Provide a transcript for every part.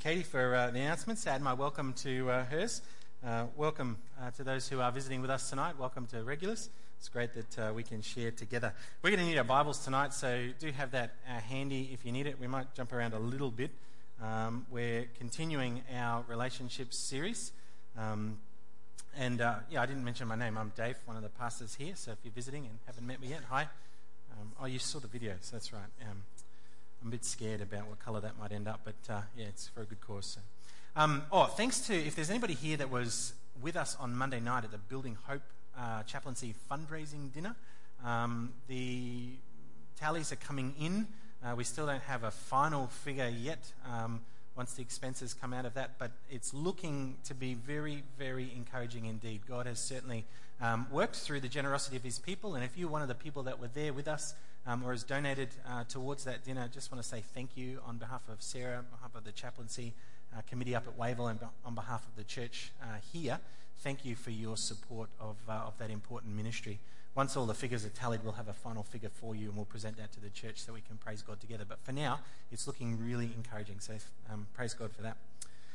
Katie for the announcements. Add my welcome to hers. Welcome to those who are visiting with us tonight. Welcome to regulars. It's great that we can share together. We're going to need our Bibles tonight, so do have that handy if you need it. We might jump around a little bit. We're continuing our relationships series. I didn't mention my name. I'm Dave, one of the pastors here, so if you're visiting and haven't met me yet, hi. You saw the videos, that's right. I'm a bit scared about what colour that might end up, but it's for a good cause. So. Thanks to, if there's anybody here that was with us on Monday night at the Building Hope Chaplaincy fundraising dinner, the tallies are coming in. We still don't have a final figure yet once the expenses come out of that, but it's looking to be very, very encouraging indeed. God has certainly worked through the generosity of his people, and if you're one of the people that were there with us or has donated towards that dinner, I just want to say thank you on behalf of Sarah, on behalf of the chaplaincy committee up at Wavell, and on behalf of the church here. Thank you for your support of that important ministry. Once all the figures are tallied, we'll have a final figure for you, and we'll present that to the church so we can praise God together. But for now, it's looking really encouraging, so praise God for that.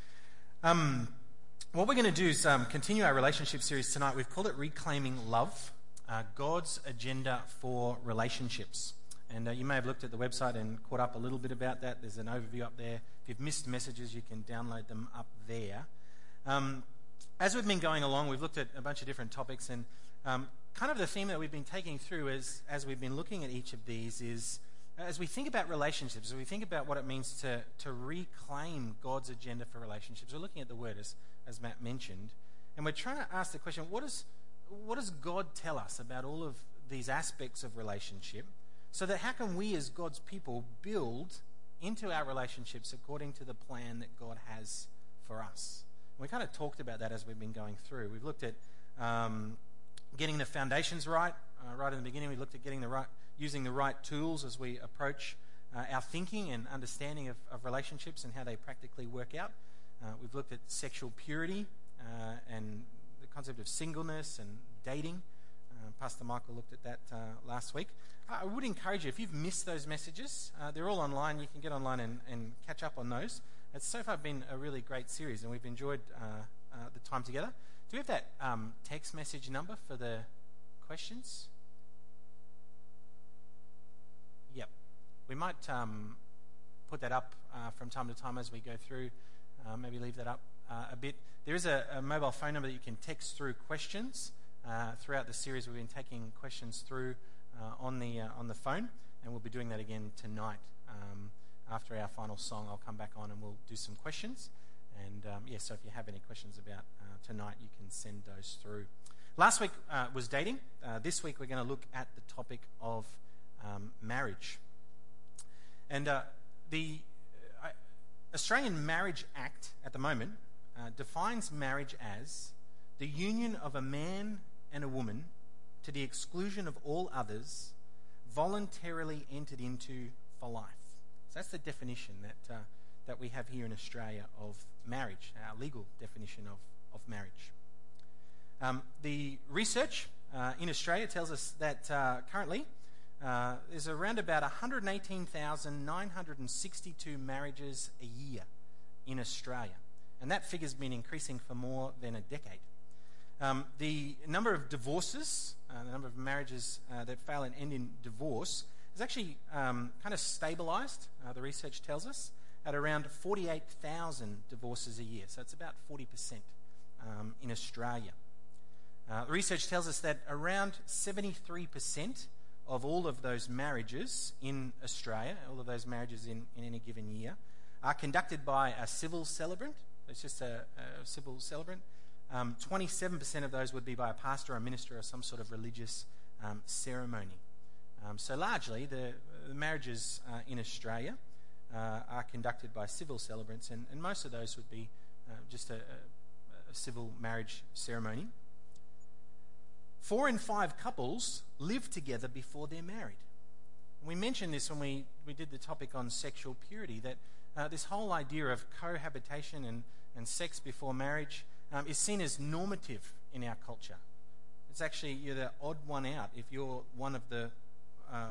What we're going to do is continue our relationship series tonight. We've called it Reclaiming Love, God's Agenda for Relationships. And you may have looked at the website and caught up a little bit about that. There's an overview up there. If you've missed messages, you can download them up there. As we've been going along, we've looked at a bunch of different topics, and kind of the theme that we've been taking through as we've been looking at each of these is, as we think about relationships, as we think about what it means to reclaim God's agenda for relationships, we're looking at the word, as Matt mentioned, and we're trying to ask the question, what does God tell us about all of these aspects of relationship, so that how can we as God's people build into our relationships according to the plan that God has for us? And we kind of talked about that as we've been going through. We've looked at getting the foundations right. Right in the beginning, we looked at using the right tools as we approach our thinking and understanding of relationships and how they practically work out. We've looked at sexual purity and the concept of singleness and dating. Pastor Michael looked at that last week. I would encourage you, if you've missed those messages, they're all online. You can get online and catch up on those. It's so far been a really great series, and we've enjoyed the time together. Do we have that text message number for the questions? Yep. We might put that up from time to time as we go through. Maybe leave that up a bit. There is a mobile phone number that you can text through questions. Throughout the series, we've been taking questions through on the phone, and we'll be doing that again tonight. After our final song, I'll come back on and we'll do some questions. And so if you have any questions about tonight, you can send those through. Last week was dating. This week we're going to look at the topic of marriage. And the Australian Marriage Act at the moment defines marriage as the union of a man and a woman to the exclusion of all others, voluntarily entered into for life. So that's the definition that we have here in Australia of marriage, our legal definition of marriage. The research in Australia tells us that currently there's around about 118,962 marriages a year in Australia. And that figure's been increasing for more than a decade. The number of divorces, the number of marriages that fail and end in divorce, is actually kind of stabilised, the research tells us, at around 48,000 divorces a year. So it's about 40% in Australia. The research tells us that around 73% of all of those marriages in Australia, all of those marriages in any given year, are conducted by a civil celebrant. It's just a civil celebrant. 27% of those would be by a pastor or a minister or some sort of religious ceremony. So largely, the marriages in Australia are conducted by civil celebrants, and most of those would be just a civil marriage ceremony. 4 in 5 couples live together before they're married. We mentioned this when we did the topic on sexual purity, that this whole idea of cohabitation and sex before marriage is seen as normative in our culture. It's actually, you're the odd one out if you're one of the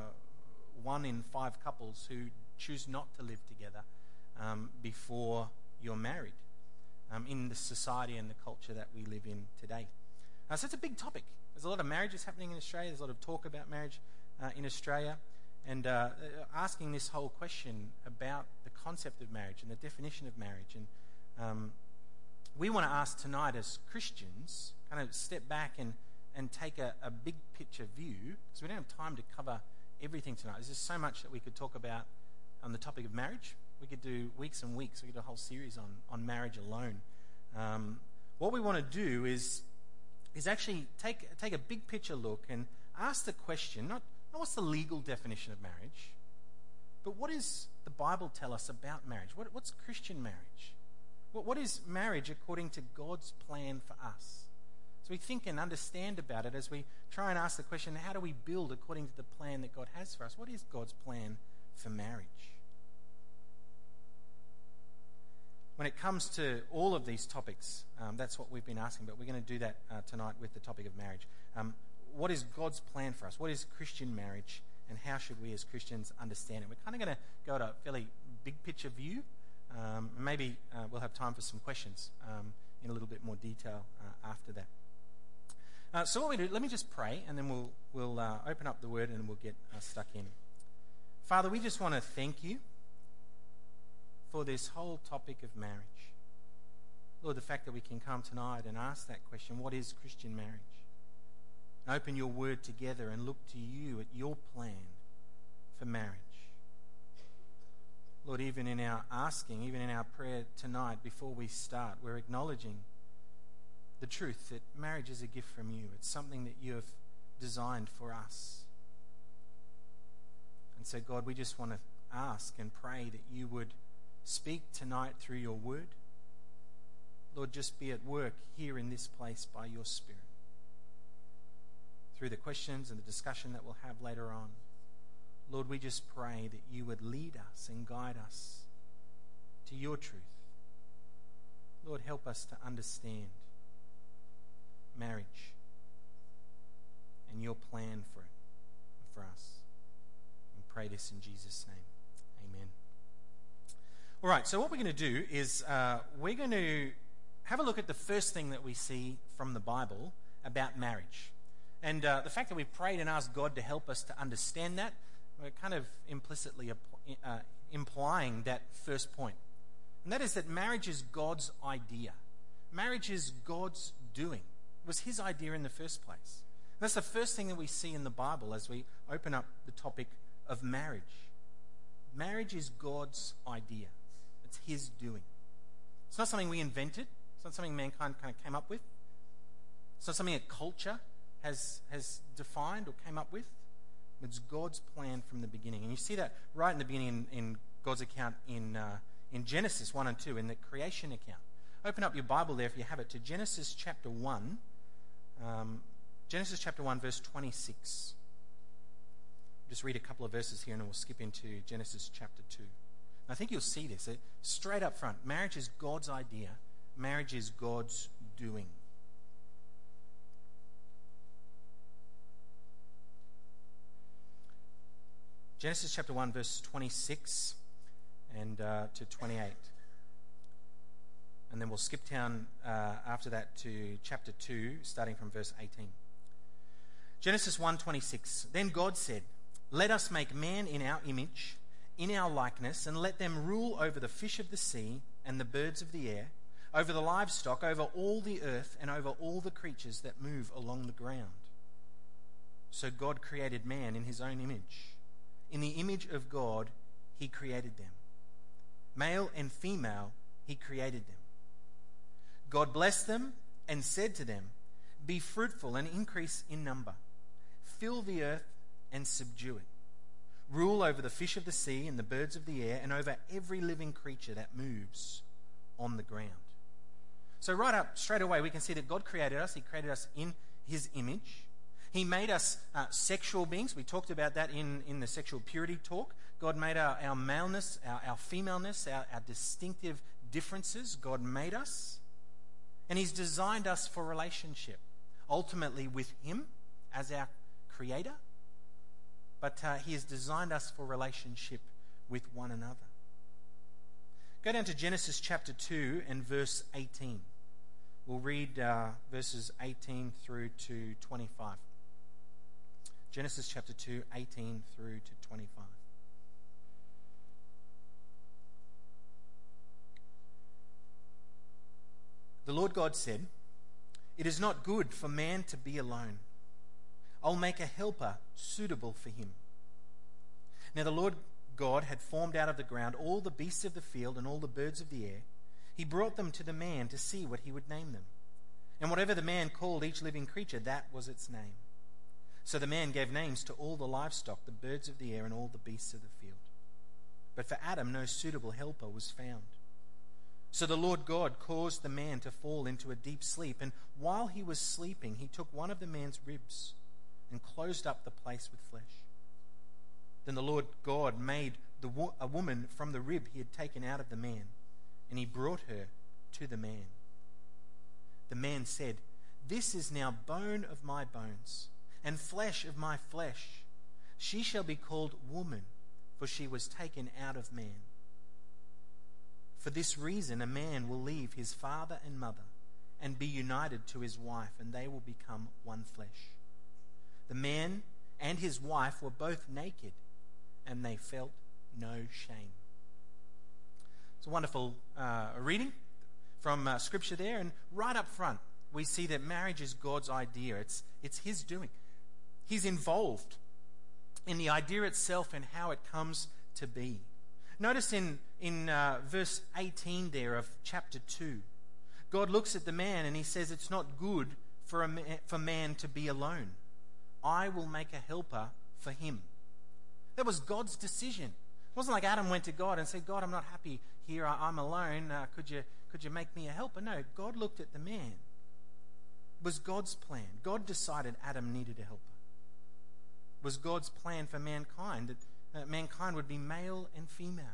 1 in 5 couples who choose not to live together before you're married in the society and the culture that we live in today. So it's a big topic. There's a lot of marriages happening in Australia. There's a lot of talk about marriage in Australia. And asking this whole question about the concept of marriage and the definition of marriage. And we want to ask tonight as Christians, kind of step back and take a big picture view, because we don't have time to cover everything tonight. There's just so much that we could talk about on the topic of marriage. We could do weeks and weeks. We could do a whole series on marriage alone. What we want to do is actually take a big picture look and ask the question, not what's the legal definition of marriage, but what does the Bible tell us about marriage? What's Christian marriage? What is marriage according to God's plan for us? So we think and understand about it as we try and ask the question, how do we build according to the plan that God has for us? What is God's plan for marriage? When it comes to all of these topics, that's what we've been asking, but we're going to do that tonight with the topic of marriage. What is God's plan for us? What is Christian marriage, and how should we as Christians understand it? We're kind of going to go at a fairly big picture view. Maybe we'll have time for some questions in a little bit more detail after that. So what we do, let me just pray, and then we'll open up the Word and we'll get stuck in. Father, we just want to thank you for this whole topic of marriage. Lord, the fact that we can come tonight and ask that question, what is Christian marriage? And open your Word together and look to you at your plan for marriage. Lord, even in our asking, even in our prayer tonight before we start, we're acknowledging the truth that marriage is a gift from you. It's something that you have designed for us. And so, God, we just want to ask and pray that you would speak tonight through your word. Lord, just be at work here in this place by your Spirit. Through the questions and the discussion that we'll have later on, Lord, we just pray that you would lead us and guide us to your truth. Lord, help us to understand marriage and your plan for it and for us. We pray this in Jesus' name. Amen. All right, so what we're going to do is we're going to have a look at the first thing that we see from the Bible about marriage. And the fact that we've prayed and asked God to help us to understand that, we're kind of implicitly implying that first point. And that is that marriage is God's idea. Marriage is God's doing. It was his idea in the first place. And that's the first thing that we see in the Bible as we open up the topic of marriage. Marriage is God's idea. It's his doing. It's not something we invented. It's not something mankind kind of came up with. It's not something that culture has defined or came up with. It's God's plan from the beginning. And you see that right in the beginning in God's account in Genesis 1 and 2, in the creation account. Open up your Bible there if you have it to Genesis chapter 1. Genesis chapter 1 verse 26. Just read a couple of verses here and we'll skip into Genesis chapter 2. I think you'll see this straight up front. Marriage is God's idea. Marriage is God's doing. Genesis chapter 1 verse 26 and to 28. And then we'll skip down after that to chapter 2, starting from verse 18. Genesis 1:26. Then God said, "Let us make man in our image, in our likeness, and let them rule over the fish of the sea and the birds of the air, over the livestock, over all the earth, and over all the creatures that move along the ground." So God created man in his own image. In the image of God, he created them. Male and female, he created them. God blessed them and said to them, "Be fruitful and increase in number. Fill the earth and subdue it. Rule over the fish of the sea and the birds of the air and over every living creature that moves on the ground." So right up, straight away, we can see that God created us. He created us in his image. He made us sexual beings. We talked about that in the sexual purity talk. God made our maleness, our femaleness, our distinctive differences. God made us. And he's designed us for relationship, ultimately with him as our creator. But he has designed us for relationship with one another. Go down to Genesis chapter 2 and verse 18. We'll read verses 18 through to 25. Genesis chapter 2, 18 through to 25. The Lord God said, "It is not good for man to be alone. I'll make a helper suitable for him." Now the Lord God had formed out of the ground all the beasts of the field and all the birds of the air. He brought them to the man to see what he would name them. And whatever the man called each living creature, that was its name. So the man gave names to all the livestock, the birds of the air, and all the beasts of the field. But for Adam no suitable helper was found. So the Lord God caused the man to fall into a deep sleep, and while he was sleeping, he took one of the man's ribs and closed up the place with flesh. Then the Lord God made a woman from the rib he had taken out of the man, and he brought her to the man. The man said, "This is now bone of my bones and flesh of my flesh. She shall be called woman, for she was taken out of man. For this reason a man will leave his father and mother and be united to his wife, and they will become one flesh." The man and his wife were both naked, and they felt no shame. It's a wonderful reading from Scripture there, and right up front we see that marriage is God's idea. It's his doing. He's involved in the idea itself and how it comes to be. Notice in verse 18 there of chapter 2, God looks at the man and he says it's not good for man to be alone. I will make a helper for him. That was God's decision. It wasn't like Adam went to God and said, "God, I'm not happy here. I'm alone. Could you make me a helper?" No, God looked at the man. It was God's plan. God decided Adam needed a helper. It was God's plan for mankind that mankind would be male and female.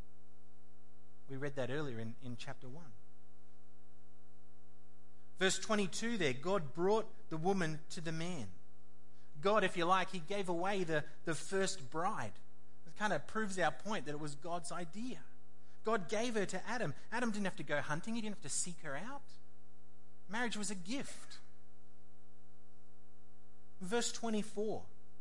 We read that earlier in chapter 1. Verse 22 there, God brought the woman to the man. God, if you like, he gave away the first bride. It kind of proves our point that it was God's idea. God gave her to Adam. Adam didn't have to go hunting. He didn't have to seek her out. Marriage was a gift. Verse 24.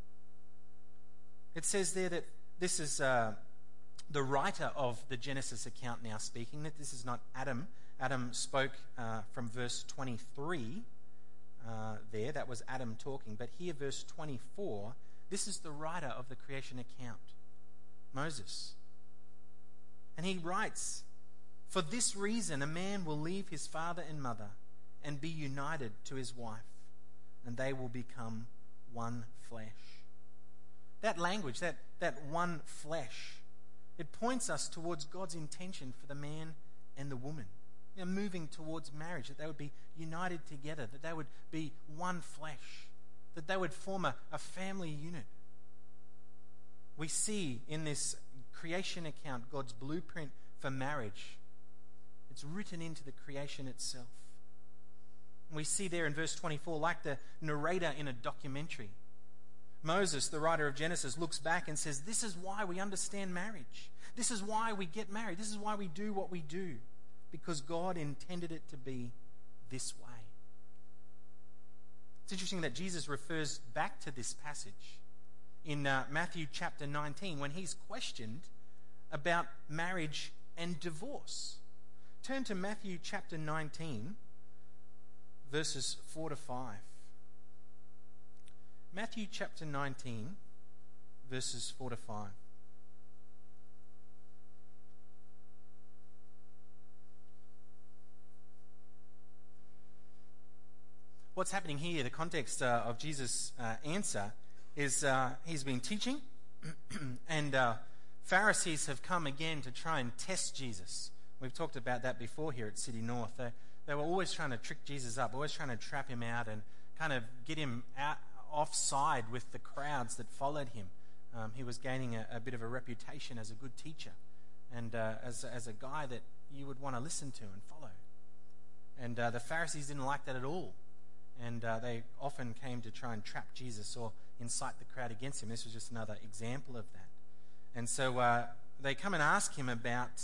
It says there that this is the writer of the Genesis account now speaking, that this is not Adam. Adam spoke from verse 23 there. That was Adam talking. But here, verse 24, this is the writer of the creation account, Moses. And he writes, "For this reason a man will leave his father and mother and be united to his wife, and they will become one flesh." That language, that one flesh, it points us towards God's intention for the man and the woman. Moving towards marriage, that they would be united together, that they would be one flesh, that they would form a family unit. We see in this creation account God's blueprint for marriage. It's written into the creation itself. We see there in verse 24, like the narrator in a documentary, Moses, the writer of Genesis, looks back and says, "This is why we understand marriage. This is why we get married. This is why we do what we do. Because God intended it to be this way." It's interesting that Jesus refers back to this passage in Matthew chapter 19 when he's questioned about marriage and divorce. Turn to Matthew chapter 19, verses 4 to 5. Matthew chapter 19, verses 4 to 5. What's happening here, the context of Jesus' answer, is he's been teaching and Pharisees have come again to try and test Jesus. We've talked about that before here at City North. They were always trying to trick Jesus up, always trying to trap him out and kind of get him out offside with the crowds that followed him. He was gaining a bit of a reputation as a good teacher and as a guy that you would want to listen to and follow. And the Pharisees didn't like that at all. And they often came to try and trap Jesus or incite the crowd against him. This was just another example of that. And so they come and ask him about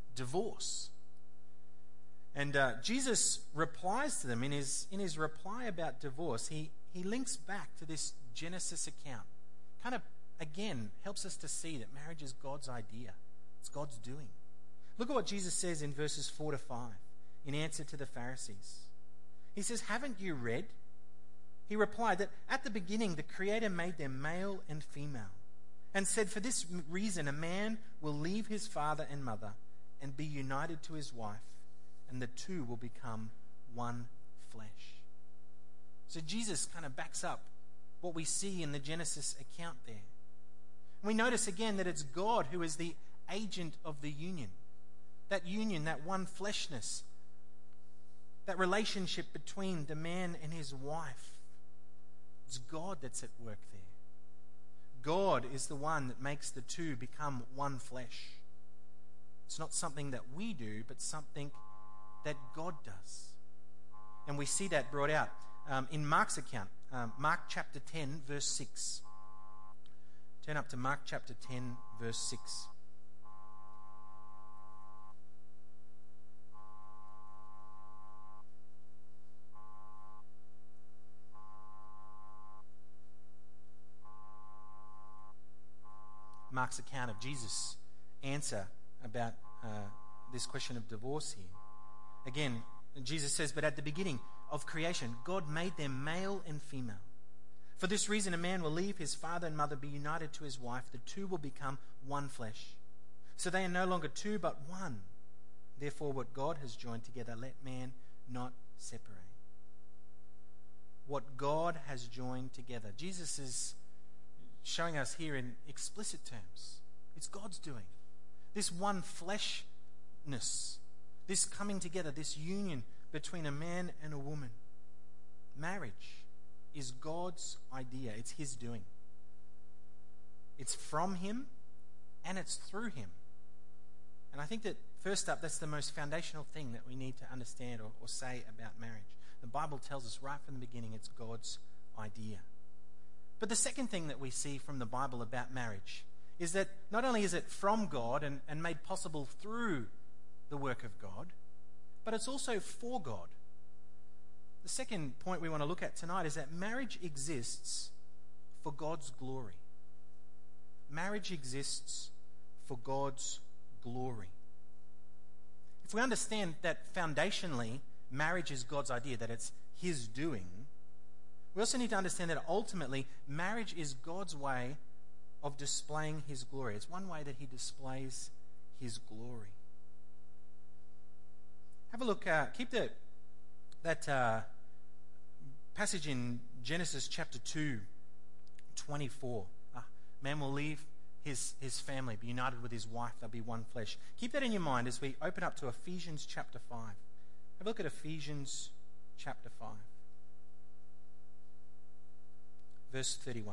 divorce. And Jesus replies to them in his reply about divorce. He links back to this Genesis account. Kind of, again, helps us to see that marriage is God's idea. It's God's doing. Look at what Jesus says in verses 4 to 5 in answer to the Pharisees. He says, "Haven't you read?" He replied that at the beginning the Creator made them male and female and said, "For this reason a man will leave his father and mother and be united to his wife, and the two will become one flesh." So Jesus kind of backs up what we see in the Genesis account there. And we notice again that it's God who is the agent of the union. That union, that one fleshness, that relationship between the man and his wife. It's God that's at work there. God is the one that makes the two become one flesh. It's not something that we do, but something that God does. And we see that brought out in Mark's account, Mark chapter 10, verse 6. Turn up to Mark chapter 10, verse 6. Mark's account of Jesus' answer about this question of divorce here. Again, Jesus says, "But at the beginning of creation, God made them male and female. For this reason, a man will leave his father and mother, be united to his wife. The two will become one flesh. So they are no longer two, but one. Therefore, what God has joined together, let man not separate." What God has joined together. Jesus is showing us here in explicit terms. It's God's doing. This one fleshness, this coming together, this union between a man and a woman. Marriage is God's idea. It's His doing. It's from Him and it's through Him. And I think that first up, that's the most foundational thing that we need to understand or say about marriage. The Bible tells us right from the beginning it's God's idea. But the second thing that we see from the Bible about marriage is that not only is it from God and made possible through the work of God, but it's also for God. The second point we want to look at tonight is that marriage exists for God's glory. Marriage exists for God's glory. If we understand that foundationally marriage is God's idea, that it's His doing, we also need to understand that ultimately marriage is God's way of displaying His glory. It's one way that He displays His glory. Have a look, keep that passage in Genesis chapter 2, 24. Man will leave his family, be united with his wife, they'll be one flesh. Keep that in your mind as we open up to Ephesians chapter 5. Have a look at Ephesians chapter 5. Verse 31.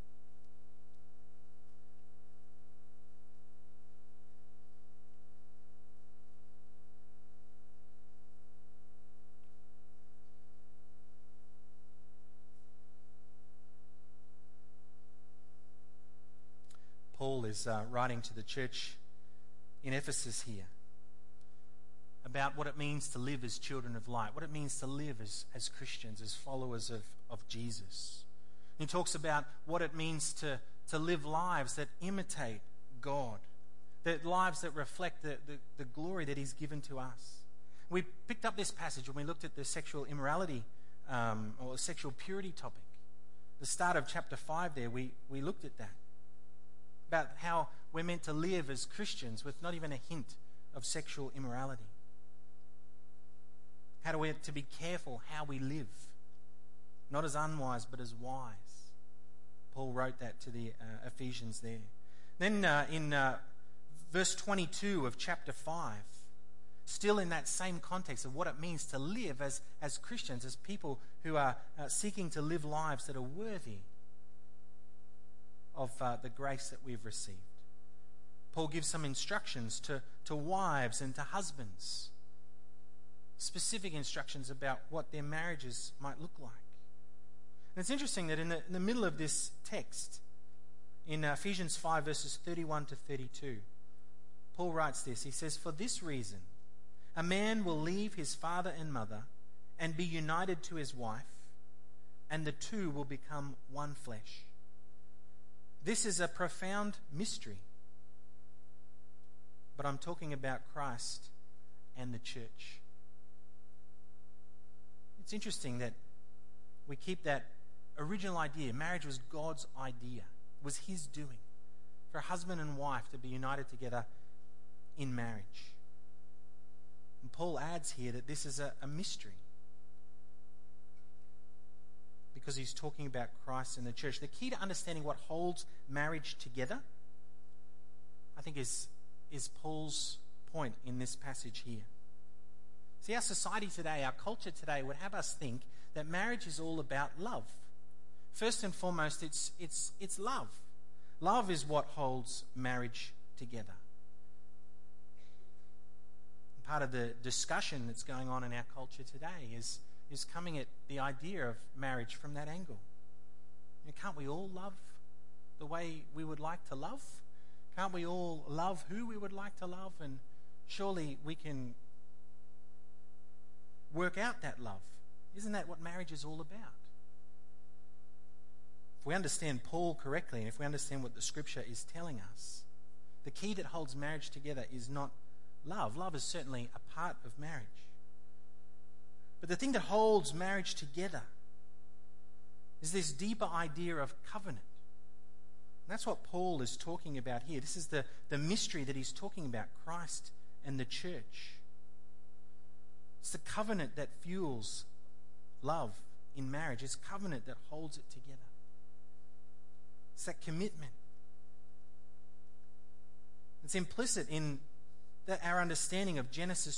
Paul is writing to the church in Ephesus here about what it means to live as children of light, what it means to live as Christians, as followers of Jesus. He talks about what it means to live lives that imitate God, that lives that reflect the glory that He's given to us. We picked up this passage when we looked at the sexual immorality or sexual purity topic. The start of chapter 5 there, we looked at that. About how we're meant to live as Christians with not even a hint of sexual immorality. How do we have to be careful how we live? Not as unwise, but as wise. Paul wrote that to the Ephesians there. Then in verse 22 of chapter 5, still in that same context of what it means to live as Christians, as people who are seeking to live lives that are worthy of the grace that we've received. Paul gives some instructions to wives and to husbands. Specific instructions about what their marriages might look like. And it's interesting that in the middle of this text, in Ephesians 5 verses 31 to 32, Paul writes this. He says, "For this reason, a man will leave his father and mother and be united to his wife, and the two will become one flesh. This is a profound mystery, but I'm talking about Christ and the church." It's interesting that we keep that original idea. Marriage was God's idea. It was his doing for a husband and wife to be united together in marriage. And Paul adds here that this is a mystery because he's talking about Christ and the church. The key to understanding what holds marriage together, I think, is Paul's point in this passage here. See, our society today, our culture today would have us think that marriage is all about love. First and foremost, it's love. Love is what holds marriage together. And part of the discussion that's going on in our culture today is coming at the idea of marriage from that angle. Can't we all love the way we would like to love? Can't we all love who we would like to love? And surely we can work out that love. Isn't that what marriage is all about? If we understand Paul correctly, and if we understand what the scripture is telling us, the key that holds marriage together is not love. Love is certainly a part of marriage. But the thing that holds marriage together is this deeper idea of covenant. And that's what Paul is talking about here. This is the mystery that he's talking about, Christ and the church. It's the covenant that fuels love in marriage. It's covenant that holds it together. It's that commitment. It's implicit in our understanding of Genesis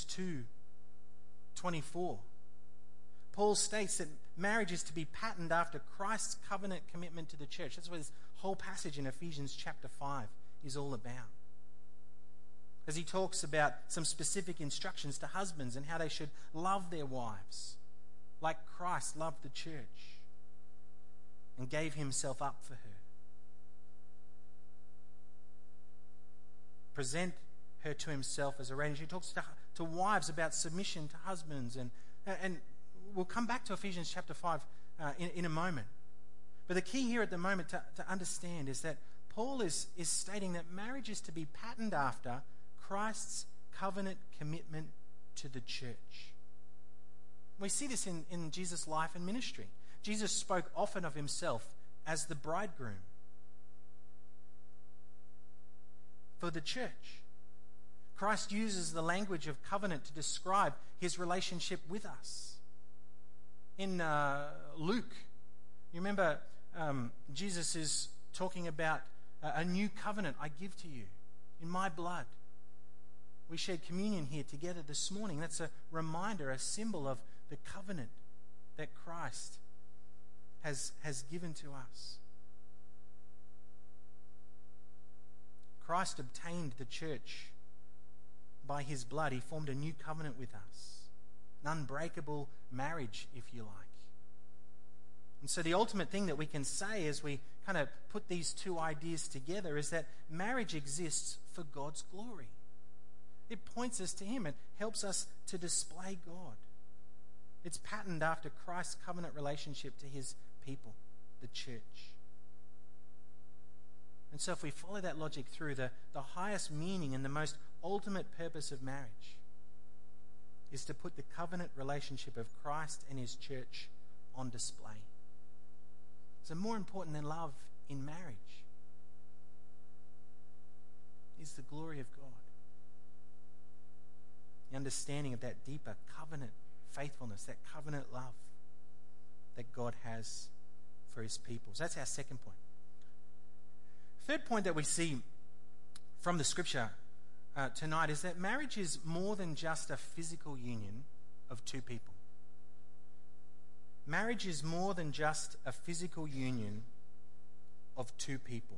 2:24. Paul states that marriage is to be patterned after Christ's covenant commitment to the church. That's what this whole passage in Ephesians chapter 5 is all about. As he talks about some specific instructions to husbands and how they should love their wives like Christ loved the church and gave himself up for her. Present her to himself as a radiance. He talks to wives about submission to husbands, and we'll come back to Ephesians chapter 5 in a moment. But the key here at the moment to understand is that Paul is stating that marriage is to be patterned after Christ's covenant commitment to the church. We see this in Jesus' life and ministry. Jesus spoke often of himself as the bridegroom for the church. Christ uses the language of covenant to describe his relationship with us. In Luke, you remember Jesus is talking about a new covenant I give to you in my blood. We shared communion here together this morning. That's a reminder, a symbol of the covenant that Christ has given to us. Christ obtained the church by his blood. He formed a new covenant with us. An unbreakable marriage, if you like. And so the ultimate thing that we can say as we kind of put these two ideas together is that marriage exists for God's glory. It points us to him. It helps us to display God. It's patterned after Christ's covenant relationship to his people, the church. And so if we follow that logic through, the highest meaning and the most ultimate purpose of marriage is to put the covenant relationship of Christ and his church on display. So more important than love in marriage is the glory of God. The understanding of that deeper covenant faithfulness, that covenant love that God has for his people. So that's our second point. Third point that we see from the scripture tonight is that marriage is more than just a physical union of two people. Marriage is more than just a physical union of two people.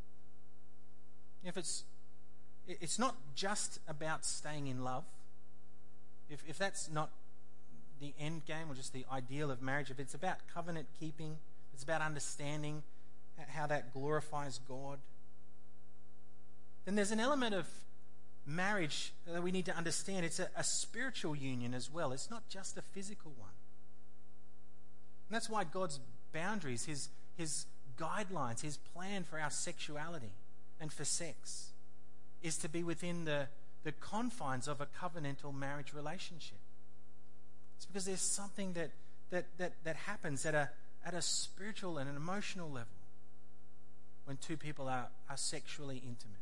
If it's not just about staying in love, if that's not the end game or just the ideal of marriage, if it's about covenant keeping, it's about understanding how that glorifies God, then there's an element of marriage that we need to understand, it's a spiritual union as well. It's not just a physical one. And that's why God's boundaries, his guidelines, his plan for our sexuality and for sex is to be within the confines of a covenantal marriage relationship. It's because there's something that happens at a spiritual and an emotional level when two people are sexually intimate.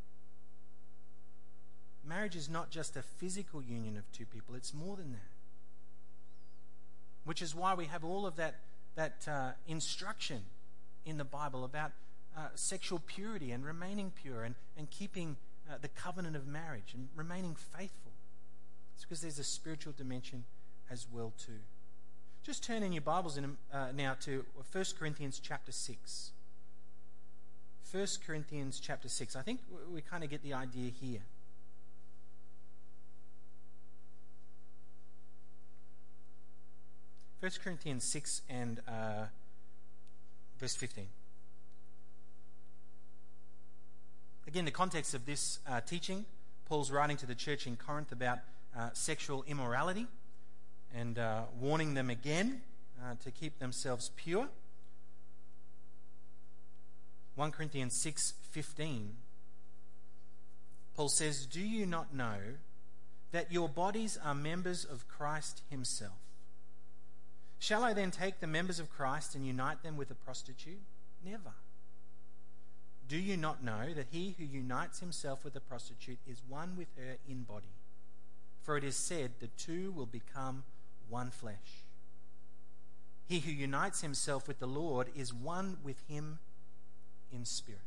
Marriage is not just a physical union of two people, it's more than that. Which is why we have all of that instruction in the Bible about sexual purity and remaining pure and keeping the covenant of marriage and remaining faithful. It's because there's a spiritual dimension as well too. Just turn in your Bibles now to 1 Corinthians chapter 6. 1 Corinthians chapter 6. I think we kind of get the idea here. 1 Corinthians 6 and verse 15. Again, the context of this teaching, Paul's writing to the church in Corinth about sexual immorality and warning them again to keep themselves pure. 1 Corinthians 6:15, Paul says, "Do you not know that your bodies are members of Christ himself? Shall I then take the members of Christ and unite them with a prostitute? Never. Do you not know that he who unites himself with a prostitute is one with her in body? For it is said, the two will become one flesh. He who unites himself with the Lord is one with him in spirit."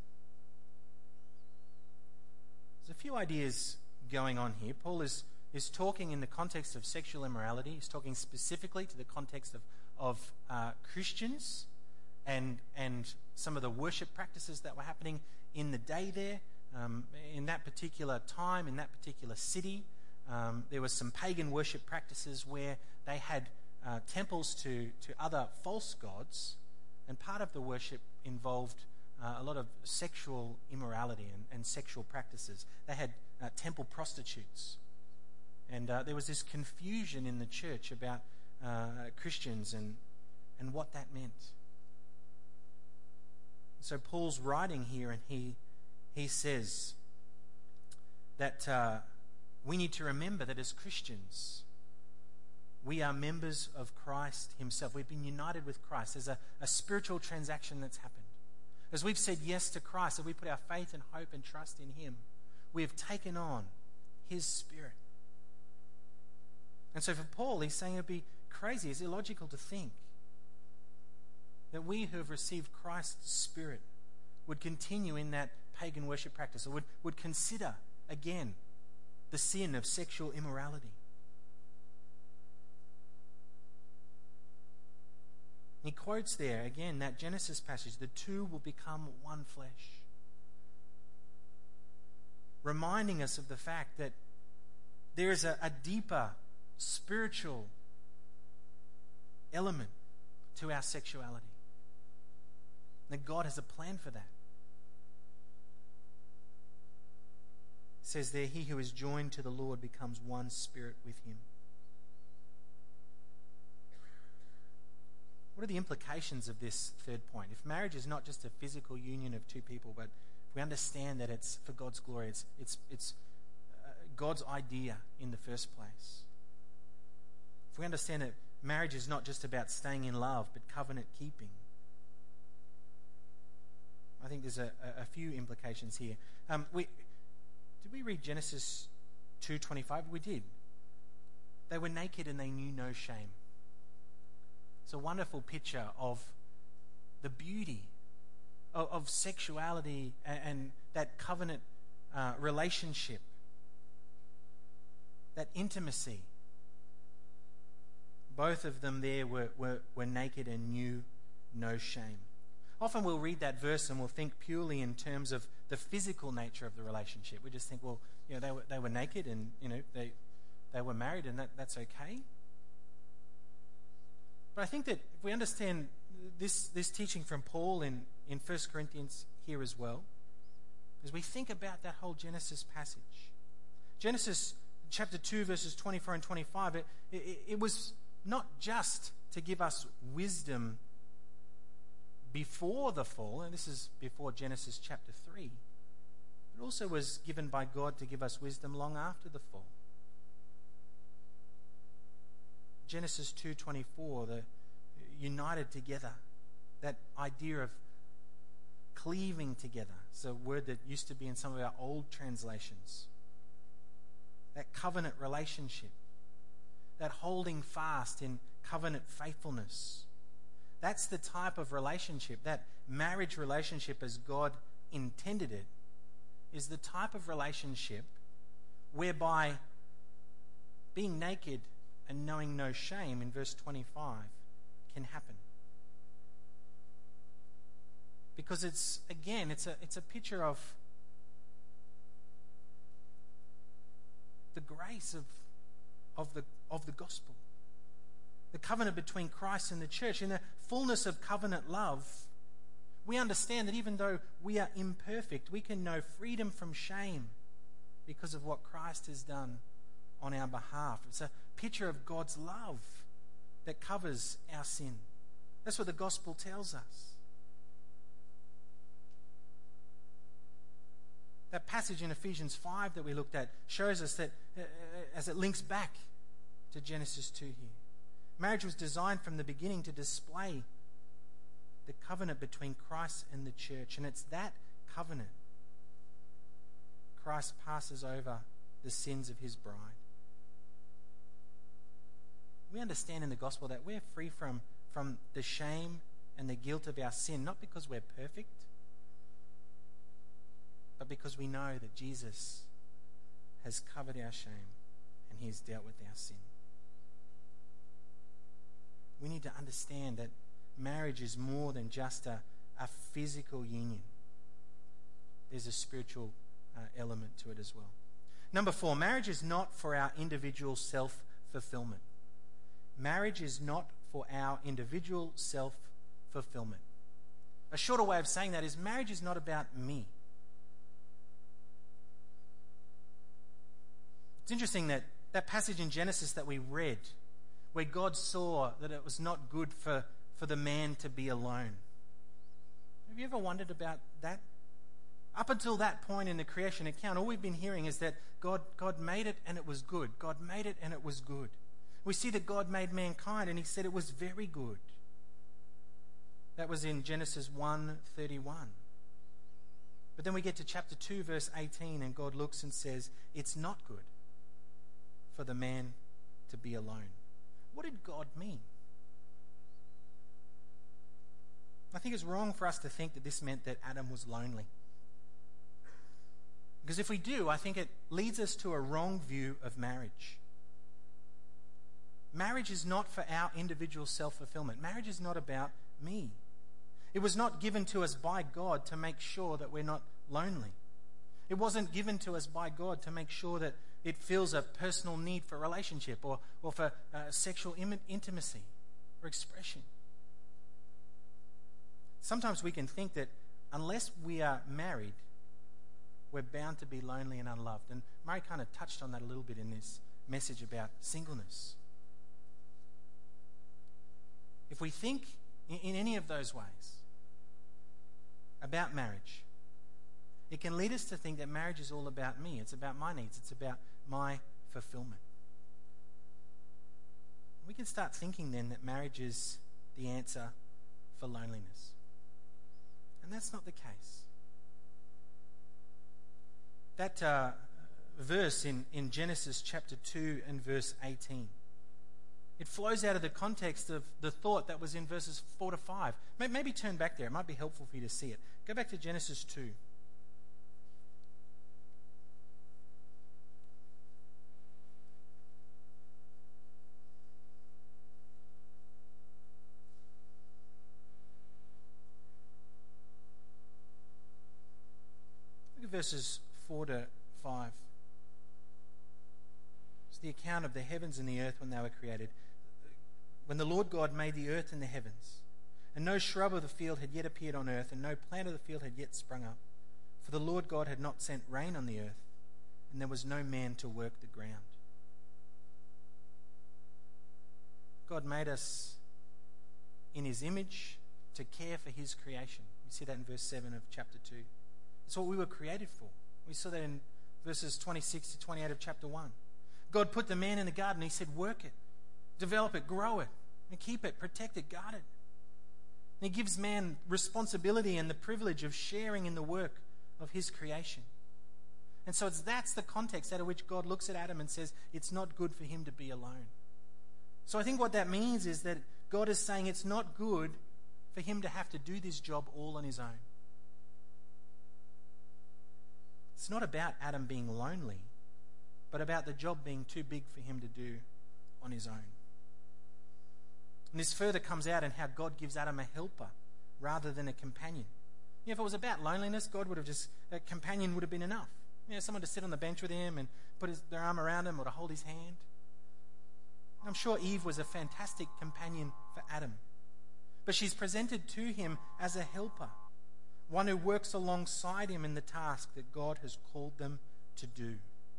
There's a few ideas going on here. Paul is talking in the context of sexual immorality. He's talking specifically to the context of Christians and some of the worship practices that were happening in the day there. In that particular time, in that particular city, there were some pagan worship practices where they had temples to other false gods, and part of the worship involved a lot of sexual immorality and sexual practices. They had temple prostitutes. And there was this confusion in the church about Christians and what that meant. So Paul's writing here, and he says that we need to remember that as Christians, we are members of Christ himself. We've been united with Christ. There's a spiritual transaction that's happened. As we've said yes to Christ, as we put our faith and hope and trust in him, we have taken on his spirit. And so for Paul, he's saying it would be crazy, it's illogical to think that we who have received Christ's spirit would continue in that pagan worship practice, or would consider again the sin of sexual immorality. He quotes there again that Genesis passage, the two will become one flesh, reminding us of the fact that there is a deeper spiritual element to our sexuality. That God has a plan for that. It says there, he who is joined to the Lord becomes one spirit with him. What are the implications of this third point? If marriage is not just a physical union of two people, but if we understand that it's for God's glory, it's God's idea in the first place. If we understand that marriage is not just about staying in love, but covenant keeping, I think there's a few implications here. Did we read Genesis 2:25? We did. They were naked and they knew no shame. It's a wonderful picture of the beauty of sexuality and that covenant relationship, that intimacy. Both of them there were naked and knew no shame. Often we'll read that verse and we'll think purely in terms of the physical nature of the relationship. We just think, well, they were naked and they were married, and that's okay. But I think that if we understand this teaching from Paul in 1 Corinthians here as well, as we think about that whole Genesis passage, Genesis chapter 2, verses 24 and 25, it was not just to give us wisdom before the fall, and this is before Genesis chapter 3, but also was given by God to give us wisdom long after the fall. Genesis 2:24, the united together, that idea of cleaving together. It's a word that used to be in some of our old translations. That covenant relationship, that holding fast in covenant faithfulness. That's the type of relationship, that marriage relationship as God intended it, is the type of relationship whereby being naked and knowing no shame in verse 25 can happen. Because it's a picture of the grace of the gospel. The covenant between Christ and the church. In the fullness of covenant love, we understand that even though we are imperfect, we can know freedom from shame because of what Christ has done on our behalf. It's a picture of God's love that covers our sin. That's what the gospel tells us. That passage in Ephesians 5 that we looked at shows us that as it links back to Genesis 2 here. Marriage was designed from the beginning to display the covenant between Christ and the church. And it's that covenant Christ passes over the sins of his bride. We understand in the gospel that we're free from the shame and the guilt of our sin, not because we're perfect, but because we know that Jesus has covered our shame and he has dealt with our sin. We need to understand that marriage is more than just a physical union. There's a spiritual element to it as well. Number 4, marriage is not for our individual self-fulfillment. Marriage is not for our individual self-fulfillment. A shorter way of saying that is marriage is not about me. It's interesting that passage in Genesis that we read, where God saw that it was not good for the man to be alone. Have you ever wondered about that? Up until that point in the creation account, all we've been hearing is that God made it and it was good. God made it and it was good. We see that God made mankind and he said it was very good. That was in Genesis 1:31. But then we get to chapter 2, verse 18, and God looks and says, it's not good for the man to be alone. What did God mean? I think it's wrong for us to think that this meant that Adam was lonely. Because if we do, I think it leads us to a wrong view of marriage. Marriage is not for our individual self-fulfillment. Marriage is not about me. It was not given to us by God to make sure that we're not lonely. It wasn't given to us by God to make sure that it fills a personal need for relationship or for sexual intimacy or expression. Sometimes we can think that unless we are married, we're bound to be lonely and unloved. And Murray kind of touched on that a little bit in this message about singleness. If we think in any of those ways about marriage, it can lead us to think that marriage is all about me. It's about my needs. It's about my fulfillment. We can start thinking then that marriage is the answer for loneliness. And that's not the case. That verse in Genesis chapter 2 and verse 18, it flows out of the context of the thought that was in verses 4 to 5. Maybe turn back there. It might be helpful for you to see it. Go back to Genesis 2. Look at verses 4 to 5. It's the account of the heavens and the earth when they were created. When the Lord God made the earth and the heavens, and no shrub of the field had yet appeared on earth, and no plant of the field had yet sprung up, for the Lord God had not sent rain on the earth, and there was no man to work the ground. God made us in his image to care for his creation. We see that in verse 7 of chapter 2. It's what we were created for. We saw that in verses 26 to 28 of chapter 1. God put the man in the garden. He said, work it, develop it, grow it, and keep it, protect it, guard it. And he gives man responsibility and the privilege of sharing in the work of his creation. And so that's the context out of which God looks at Adam and says, it's not good for him to be alone. So I think what that means is that God is saying it's not good for him to have to do this job all on his own. It's not about Adam being lonely, but about the job being too big for him to do on his own. And this further comes out in how God gives Adam a helper rather than a companion. You know, if it was about loneliness, a companion would have been enough. You know, someone to sit on the bench with him and put their arm around him or to hold his hand. I'm sure Eve was a fantastic companion for Adam. But she's presented to him as a helper, one who works alongside him in the task that God has called them to do.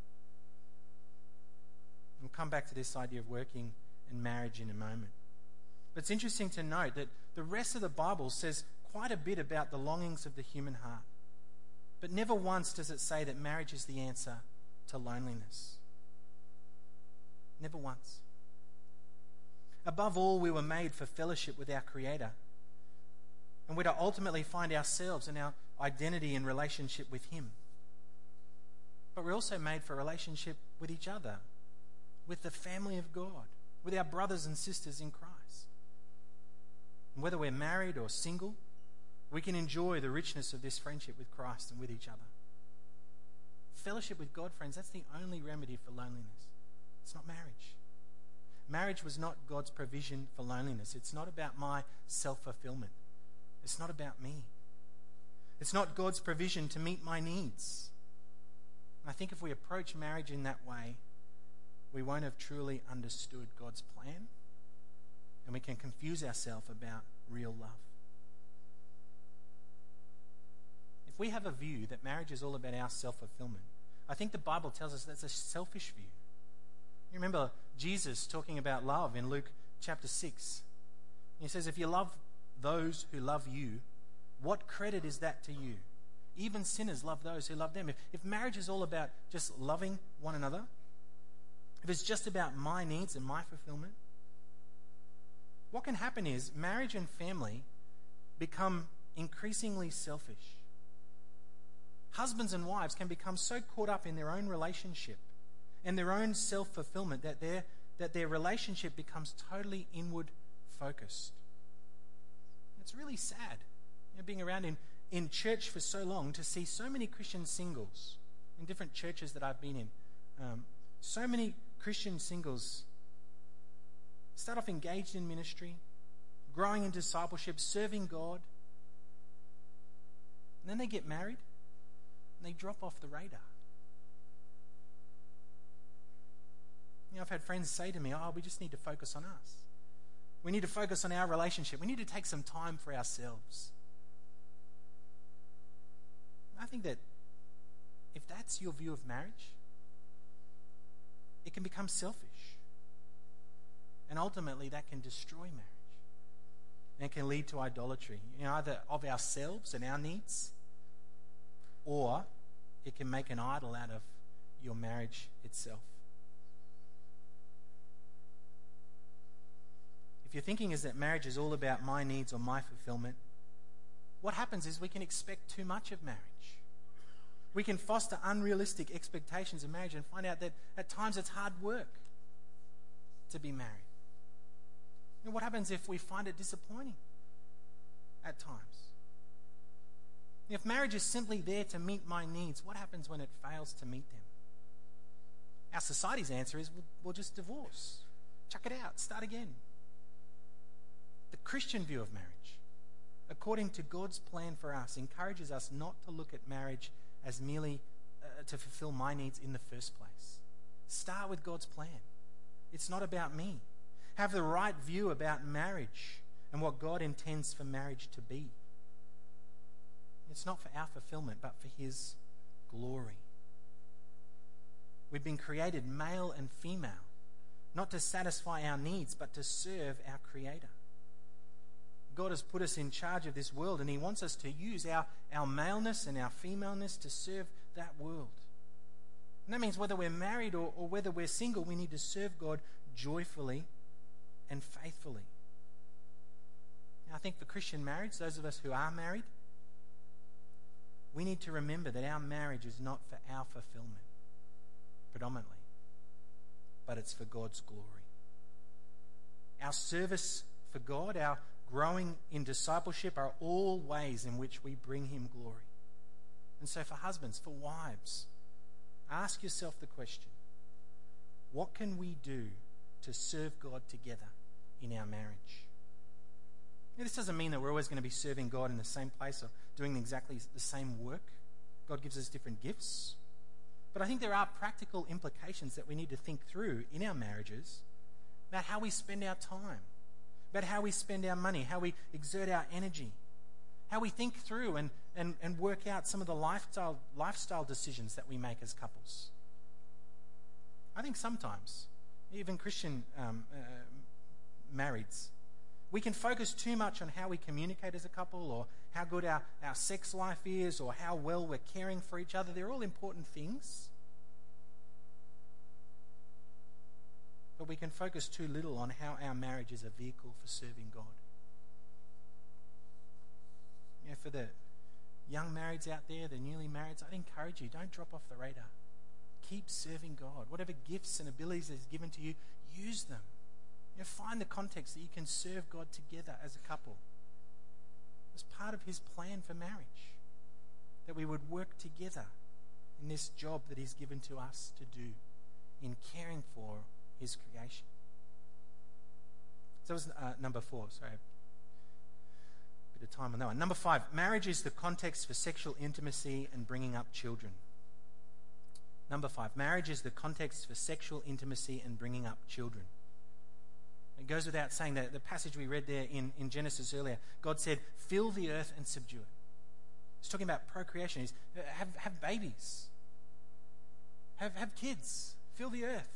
We'll come back to this idea of working and marriage in a moment. But it's interesting to note that the rest of the Bible says quite a bit about the longings of the human heart. But never once does it say that marriage is the answer to loneliness. Never once. Above all, we were made for fellowship with our Creator. And we're to ultimately find ourselves and our identity in relationship with him. But we're also made for a relationship with each other, with the family of God, with our brothers and sisters in Christ. And whether we're married or single, we can enjoy the richness of this friendship with Christ and with each other. Fellowship with God, friends, that's the only remedy for loneliness. It's not marriage. Marriage was not God's provision for loneliness. It's not about my self-fulfillment. It's not about me. It's not God's provision to meet my needs. I think if we approach marriage in that way, we won't have truly understood God's plan, and we can confuse ourselves about real love. If we have a view that marriage is all about our self-fulfillment, I think the Bible tells us that's a selfish view. You remember Jesus talking about love in Luke chapter 6. He says, if you love those who love you, what credit is that to you? Even sinners love those who love them. If marriage is all about just loving one another, if it's just about my needs and my fulfillment, what can happen is marriage and family become increasingly selfish. Husbands and wives can become so caught up in their own relationship and their own self-fulfillment that their relationship becomes totally inward focused. It's really sad, being around in church for so long to see so many Christian singles in different churches that I've been in. So many Christian singles start off engaged in ministry, growing in discipleship, serving God, and then they get married and they drop off the radar. I've had friends say to me, we just need to focus on us. We need to focus on our relationship. We need to take some time for ourselves. I think that if that's your view of marriage, it can become selfish. And ultimately that can destroy marriage. And it can lead to idolatry, either of ourselves and our needs, or it can make an idol out of your marriage itself. If your thinking is that marriage is all about my needs or my fulfillment, what happens is we can expect too much of marriage. We can foster unrealistic expectations of marriage and find out that at times it's hard work to be married. What happens if we find it disappointing at times? If marriage is simply there to meet my needs, what happens when it fails to meet them? Our society's answer is we'll just divorce. Chuck it out. Start again. The Christian view of marriage, according to God's plan for us, encourages us not to look at marriage as merely to fulfill my needs in the first place. Start with God's plan. It's not about me. Have the right view about marriage and what God intends for marriage to be. It's not for our fulfillment, but for his glory. We've been created male and female, not to satisfy our needs, but to serve our Creator. God has put us in charge of this world, and He wants us to use our maleness and our femaleness to serve that world. And that means whether we're married or whether we're single, we need to serve God joyfully and faithfully. Now, I think for Christian marriage, those of us who are married, we need to remember that our marriage is not for our fulfillment, predominantly, but it's for God's glory. Our service for God, our growing in discipleship are all ways in which we bring Him glory. And so for husbands, for wives, ask yourself the question, what can we do to serve God together in our marriage? Now, this doesn't mean that we're always going to be serving God in the same place or doing exactly the same work. God gives us different gifts. But I think there are practical implications that we need to think through in our marriages about how we spend our time, about how we spend our money, how we exert our energy, how we think through and work out some of the lifestyle decisions that we make as couples. I think sometimes, even Christian marrieds, we can focus too much on how we communicate as a couple or how good our sex life is or how well we're caring for each other. They're all important things. But we can focus too little on how our marriage is a vehicle for serving God. You know, for the young marrieds out there, the newly marrieds, I'd encourage you, don't drop off the radar. Keep serving God. Whatever gifts and abilities He's given to you, use them. You know, find the context that you can serve God together as a couple. It's part of His plan for marriage, that we would work together in this job that He's given to us to do in caring for His creation. So that was number 4. Sorry, a bit of time on that one. Number 5, marriage is the context for sexual intimacy and bringing up children. Number 5, marriage is the context for sexual intimacy and bringing up children. It goes without saying that the passage we read there in Genesis earlier, God said, fill the earth and subdue it. He's talking about procreation. He's, have babies. Have kids. Fill the earth.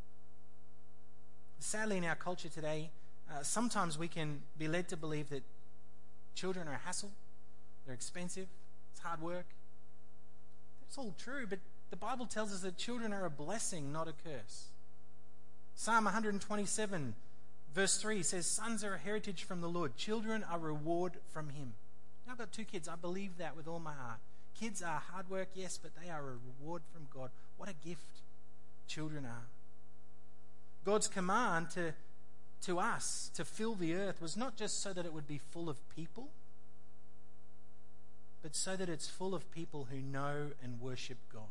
Sadly, in our culture today, sometimes we can be led to believe that children are a hassle. They're expensive. It's hard work. That's all true, but the Bible tells us that children are a blessing, not a curse. Psalm 127 Verse 3 says, sons are a heritage from the Lord. Children are reward from Him. Now, I've got 2 kids. I believe that with all my heart. Kids are hard work, yes, but they are a reward from God. What a gift children are. God's command to us to fill the earth was not just so that it would be full of people, but so that it's full of people who know and worship God.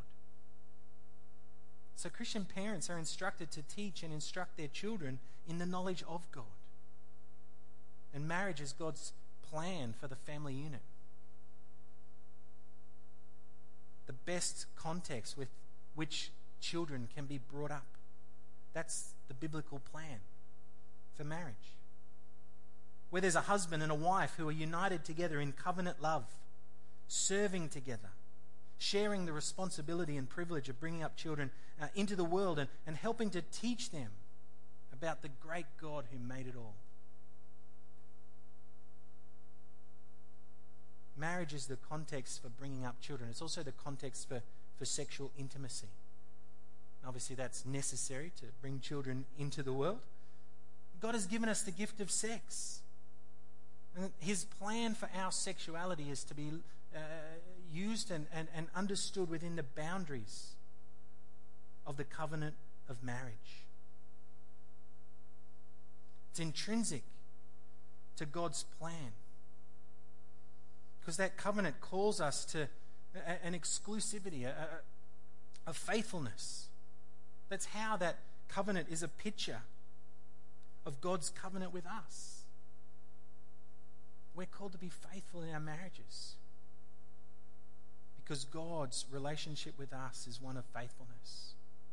So Christian parents are instructed to teach and instruct their children in the knowledge of God. And marriage is God's plan for the family unit. The best context with which children can be brought up. That's the biblical plan for marriage. Where there's a husband and a wife who are united together in covenant love, serving together, sharing the responsibility and privilege of bringing up children into the world and helping to teach them about the great God who made it all. Marriage is the context for bringing up children. It's also the context for sexual intimacy. Obviously, that's necessary to bring children into the world. God has given us the gift of sex. And His plan for our sexuality is to be used and understood within the boundaries of the covenant of marriage. It's intrinsic to God's plan, because that covenant calls us to an exclusivity, a faithfulness. That's how that covenant is a picture of God's covenant with us. We're called to be faithful in our marriages because God's relationship with us is one of faithfulness.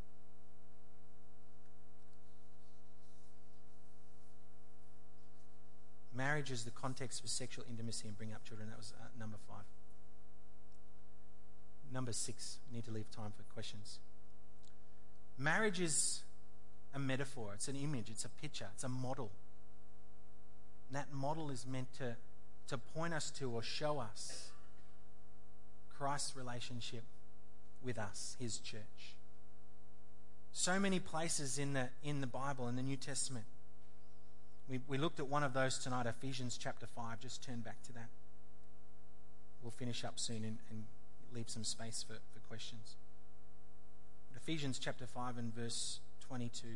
Marriage is the context for sexual intimacy and bring up children. That was number 5. Number 6. We need to leave time for questions. Marriage is a metaphor, it's an image, it's a picture, it's a model. And that model is meant to point us to or show us Christ's relationship with us, his church. So many places in the Bible, in the New Testament. We looked at one of those tonight, Ephesians chapter 5. Just turn back to that. We'll finish up soon and leave some space for questions. But Ephesians chapter 5 and verse 22.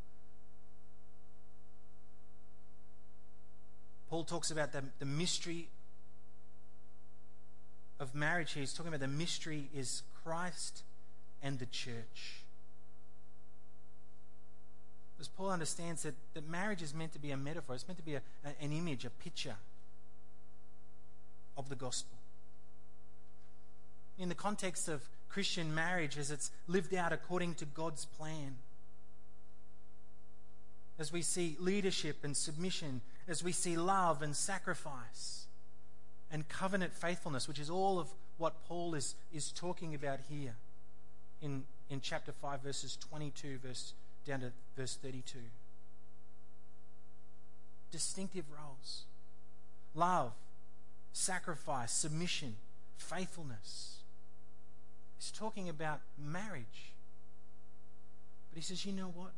Paul talks about the mystery of marriage here. He's talking about the mystery is Christ and the church. Because Paul understands that marriage is meant to be a metaphor. It's meant to be an image, a picture of the gospel. In the context of Christian marriage, as it's lived out according to God's plan, as we see leadership and submission, as we see love and sacrifice and covenant faithfulness, which is all of what Paul is talking about here in chapter 5, verses 22 down to verse 32. Distinctive roles. Love, sacrifice, submission, faithfulness. He's talking about marriage. But he says, you know what?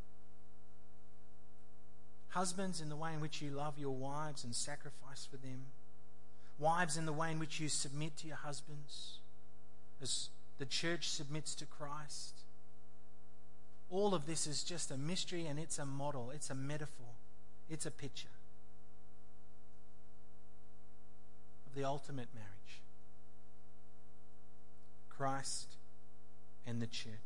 Husbands, in the way in which you love your wives and sacrifice for them. Wives, in the way in which you submit to your husbands, as the church submits to Christ. All of this is just a mystery, and it's a model, it's a metaphor, it's a picture of the ultimate marriage. Christ and the church.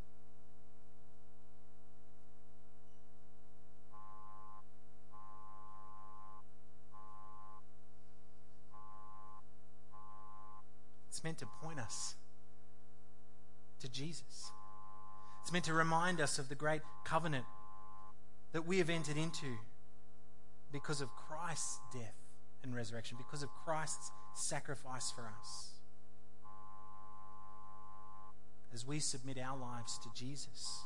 It's meant to point us to Jesus. It's meant to remind us of the great covenant that we have entered into because of Christ's death and resurrection, because of Christ's sacrifice for us. As we submit our lives to Jesus,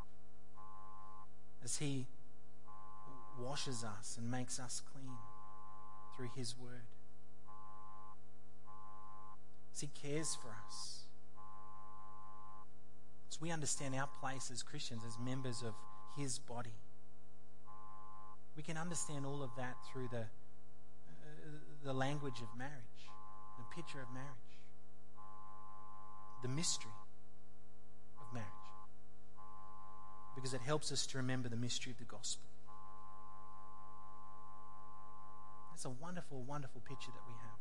as he washes us and makes us clean through his word, as he cares for us, as we understand our place as Christians, as members of his body. We can understand all of that through the language of marriage, the picture of marriage, the mystery of marriage, because it helps us to remember the mystery of the gospel. That's a wonderful, wonderful picture that we have.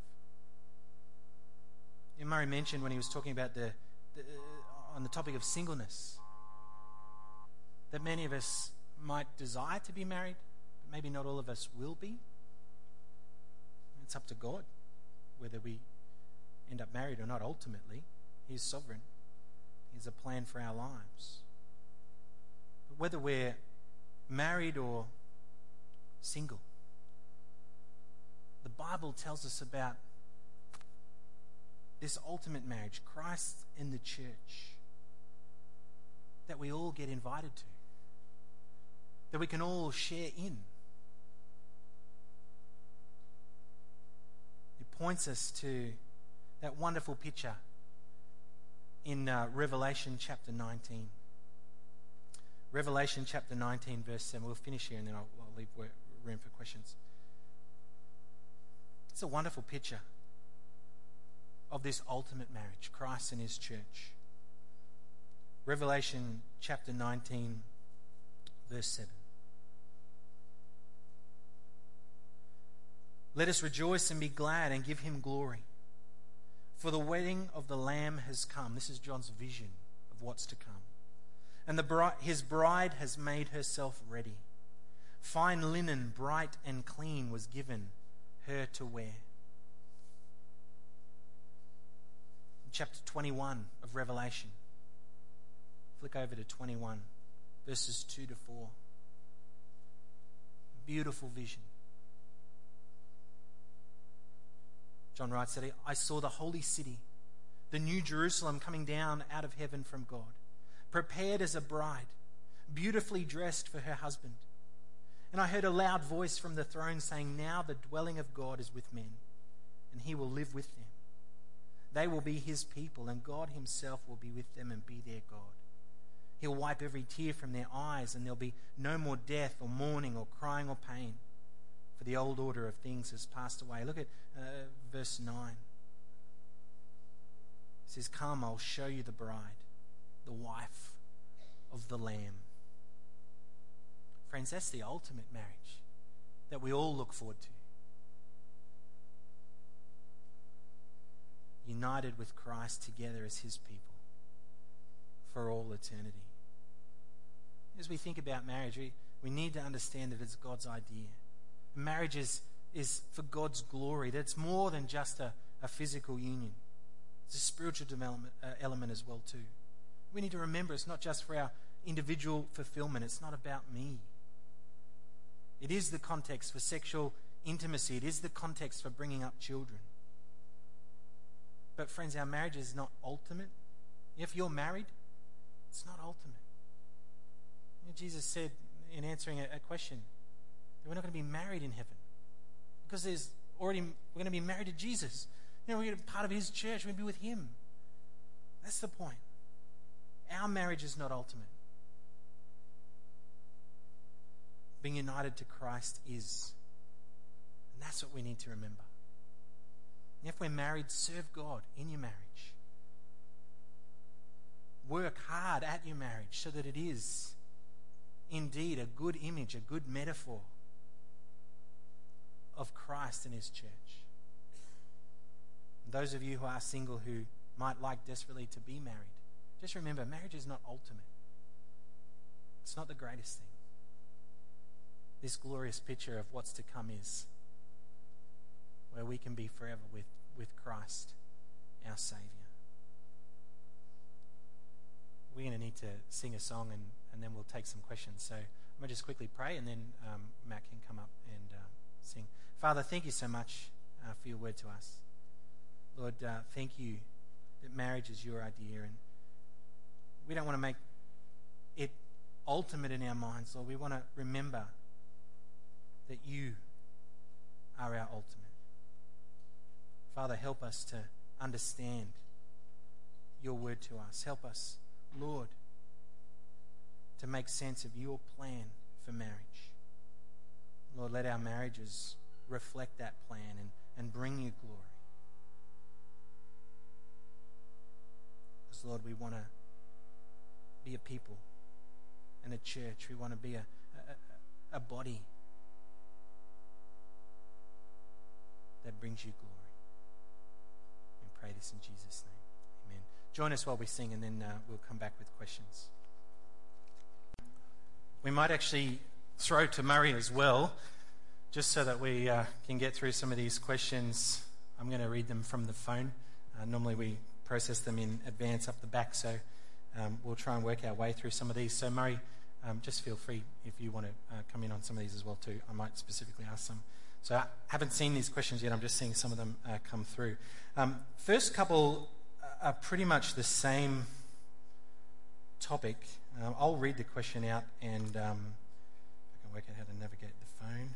Murray mentioned when he was talking about on the topic of singleness, that many of us might desire to be married, but maybe not all of us will be. It's up to God whether we end up married or not. Ultimately, he's sovereign. He has a plan for our lives. But whether we're married or single, the Bible tells us about this ultimate marriage, Christ and the church, that we all get invited to, that we can all share in. It points us to that wonderful picture in Revelation chapter 19. Revelation chapter 19, verse 7. We'll finish here and then I'll leave room for questions. It's a wonderful picture of this ultimate marriage, Christ and his church. Revelation chapter 19, verse 7. Let us rejoice and be glad and give him glory, for the wedding of the Lamb has come. This is John's vision of what's to come. And his bride has made herself ready. Fine linen, bright and clean, was given her to wear. Chapter 21 of Revelation. Flick over to 21, verses 2 to 4. Beautiful vision. John writes that I saw the holy city, the new Jerusalem, coming down out of heaven from God, prepared as a bride, beautifully dressed for her husband. And I heard a loud voice from the throne saying, "Now the dwelling of God is with men, and he will live with them. They will be his people, and God himself will be with them and be their God. He'll wipe every tear from their eyes, and there'll be no more death or mourning or crying or pain, for the old order of things has passed away." Look at verse 9. It says, "Come, I'll show you the bride, the wife of the Lamb." Friends, that's the ultimate marriage that we all look forward to. United with Christ together as his people for all eternity. As we think about marriage, we need to understand that it's God's idea. Marriage is for God's glory, that it's more than just a physical union. It's a spiritual development element as well too. We need to remember it's not just for our individual fulfillment. It's not about me. It is the context for sexual intimacy. It is the context for bringing up children. But friends, our marriage is not ultimate. If you're married, it's not ultimate. You know, Jesus said in answering a question that we're not going to be married in heaven because we're going to be married to Jesus. You know, we're going to be part of his church. We're going to be with him. That's the point. Our marriage is not ultimate. Being united to Christ is. And that's what we need to remember. And if we're married, serve God in your marriage. Work hard at your marriage so that it is indeed a good image, a good metaphor of Christ and his church. And those of you who are single who might like desperately to be married, just remember, marriage is not ultimate. It's not the greatest thing. This glorious picture of what's to come is where we can be forever with Christ, our Saviour. We're going to need to sing a song and then we'll take some questions. So I'm going to just quickly pray and then Matt can come up and sing. Father, thank you so much for your word to us. Lord, thank you that marriage is your idea, and we don't want to make it ultimate in our minds, Lord. We want to remember that you are our ultimate. Father, help us to understand your word to us. Help us, Lord, to make sense of your plan for marriage. Lord, let our marriages reflect that plan and bring you glory. Because, Lord, we want to be a people and a church. We want to be a body that brings you glory. We pray this in Jesus' name. Amen. Join us while we sing, and then we'll come back with questions. We might actually throw to Murray as well, just so that we can get through some of these questions. I'm going to read them from the phone. Normally we process them in advance up the back, so we'll try and work our way through some of these. So Murray, just feel free if you want to come in on some of these as well too. I might specifically ask some. So I haven't seen these questions yet. I'm just seeing some of them come through. First couple are pretty much the same topic. I'll read the question out and I can work out how to navigate the phone.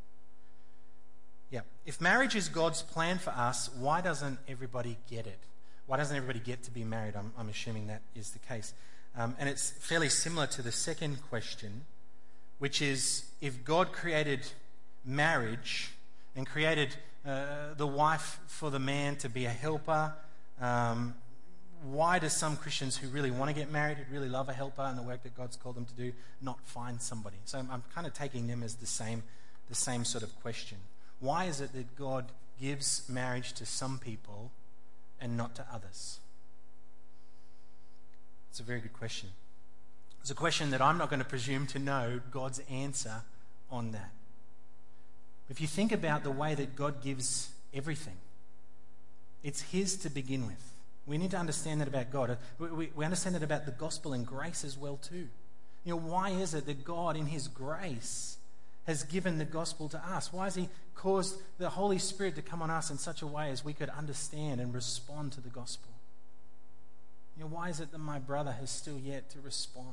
Yeah. If marriage is God's plan for us, why doesn't everybody get it? Why doesn't everybody get to be married? I'm assuming that is the case. And it's fairly similar to the second question, which is, if God created marriage and created the wife for the man to be a helper, why do some Christians who really want to get married, who really love a helper and the work that God's called them to do, not find somebody? So I'm kind of taking them as the same sort of question. Why is it that God gives marriage to some people and not to others? It's a very good question. It's a question that I'm not going to presume to know God's answer on that. If you think about the way that God gives everything, it's his to begin with. We need to understand that about God. We understand that about the gospel and grace as well too. You know, why is it that God in his grace has given the gospel to us? Why has he caused the Holy Spirit to come on us in such a way as we could understand and respond to the gospel? Why is it that my brother has still yet to respond?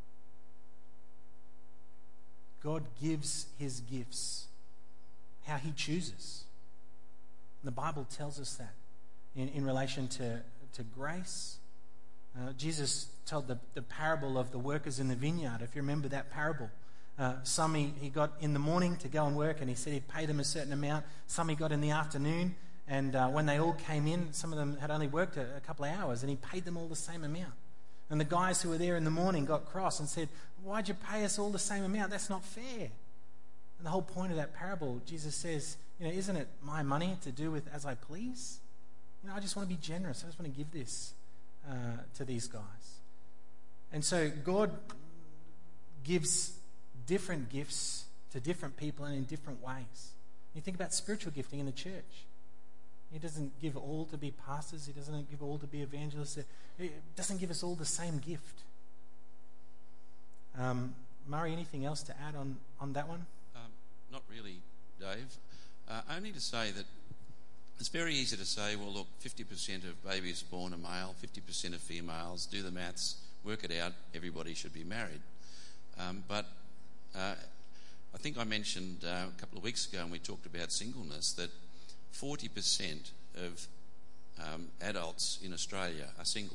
God gives his gifts how he chooses. The Bible tells us that in relation to grace. Jesus told the parable of the workers in the vineyard. If you remember that parable, some he got in the morning to go and work, and he said he'd pay them a certain amount. Some he got in the afternoon, and when they all came in, some of them had only worked a couple of hours, and he paid them all the same amount. And the guys who were there in the morning got cross and said, "Why'd you pay us all the same amount? That's not fair." And the whole point of that parable, Jesus says, isn't it my money to do with as I please? I just want to be generous. I just want to give this to these guys. And so God gives different gifts to different people and in different ways. You think about spiritual gifting in the church. He doesn't give all to be pastors. He doesn't give all to be evangelists. He doesn't give us all the same gift. Murray, anything else to add on that one? Not really, Dave. Only to say that it's very easy to say, well, look, 50% of babies born are male, 50% are females. Do the maths, work it out. Everybody should be married. But I think I mentioned a couple of weeks ago when we talked about singleness that 40% of adults in Australia are single.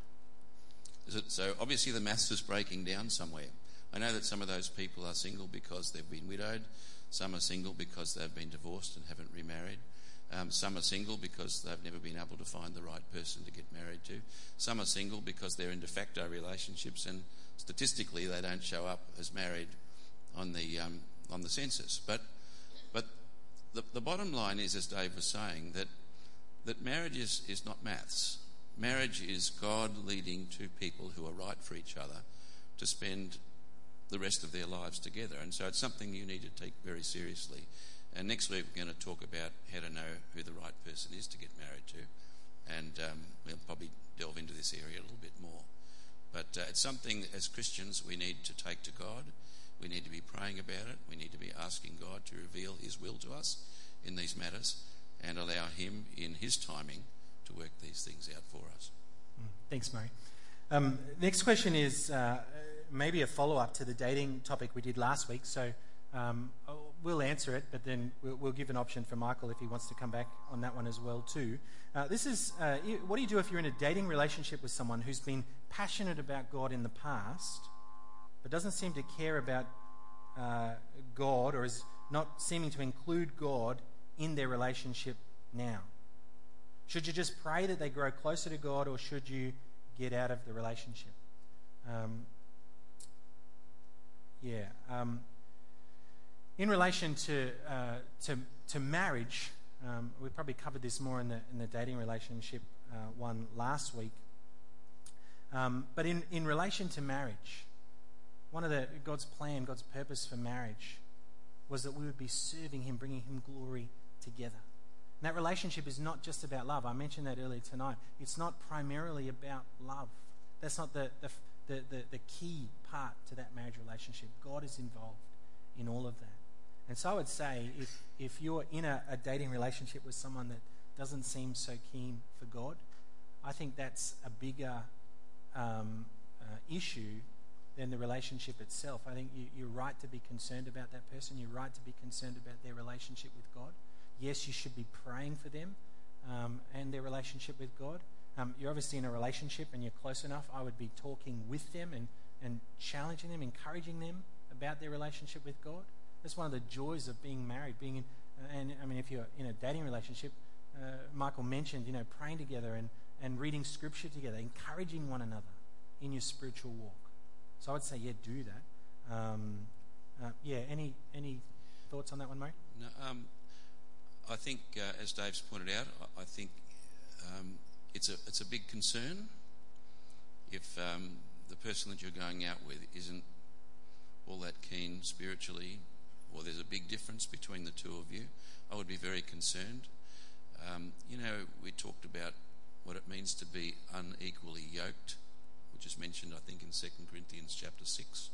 So obviously the maths is breaking down somewhere. I know that some of those people are single because they've been widowed. Some are single because they've been divorced and haven't remarried. Some are single because they've never been able to find the right person to get married to. Some are single because they're in de facto relationships, and statistically they don't show up as married on the census. But the bottom line is, as Dave was saying, that marriage is not maths. Marriage is God leading two people who are right for each other to spend the rest of their lives together. And so it's something you need to take very seriously. And next week we're going to talk about how to know who the right person is to get married to. And we'll probably delve into this area a little bit more. But it's something as Christians we need to take to God. We need to be praying about it. We need to be asking God to reveal his will to us in these matters and allow him in his timing to work these things out for us. Thanks, Murray. Next question is maybe a follow-up to the dating topic we did last week. So we'll answer it, but then we'll give an option for Michael if he wants to come back on that one as well too. This is, what do you do if you're in a dating relationship with someone who's been passionate about God in the past, but doesn't seem to care about God, or is not seeming to include God in their relationship now? Should you just pray that they grow closer to God, or should you get out of the relationship? In relation to marriage, we probably covered this more in the dating relationship one last week. But in relation to marriage, one of God's plan, God's purpose for marriage was that we would be serving him, bringing him glory together. And that relationship is not just about love. I mentioned that earlier tonight. It's not primarily about love. That's not the key part to that marriage relationship. God is involved in all of that. And so I would say if you're in a dating relationship with someone that doesn't seem so keen for God, I think that's a bigger issue than the relationship itself. I think you're right to be concerned about that person. You're right to be concerned about their relationship with God. Yes, you should be praying for them and their relationship with God. You're obviously in a relationship and you're close enough. I would be talking with them and challenging them, encouraging them about their relationship with God. That's one of the joys of being married. If you're in a dating relationship, Michael mentioned, praying together and reading scripture together, encouraging one another in your spiritual walk. So I would say, do that. Any thoughts on that one, Murray? No, I think, as Dave's pointed out, I think it's a big concern if the person that you're going out with isn't all that keen spiritually, or there's a big difference between the two of you. I would be very concerned. We talked about what it means to be unequally yoked, which is mentioned, I think, in 2 Corinthians chapter 6.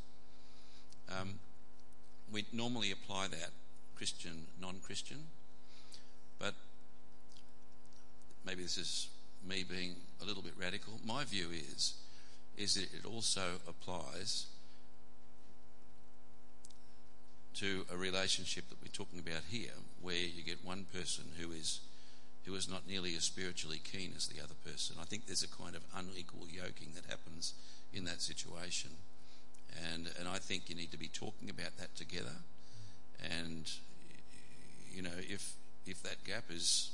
We normally apply that Christian, non-Christian, but maybe this is me being a little bit radical, my view is that it also applies to a relationship that we're talking about here, where you get one person who is not nearly as spiritually keen as the other person. I think there's a kind of unequal yoking that happens in that situation, and I think you need to be talking about that together. And you know, if that gap is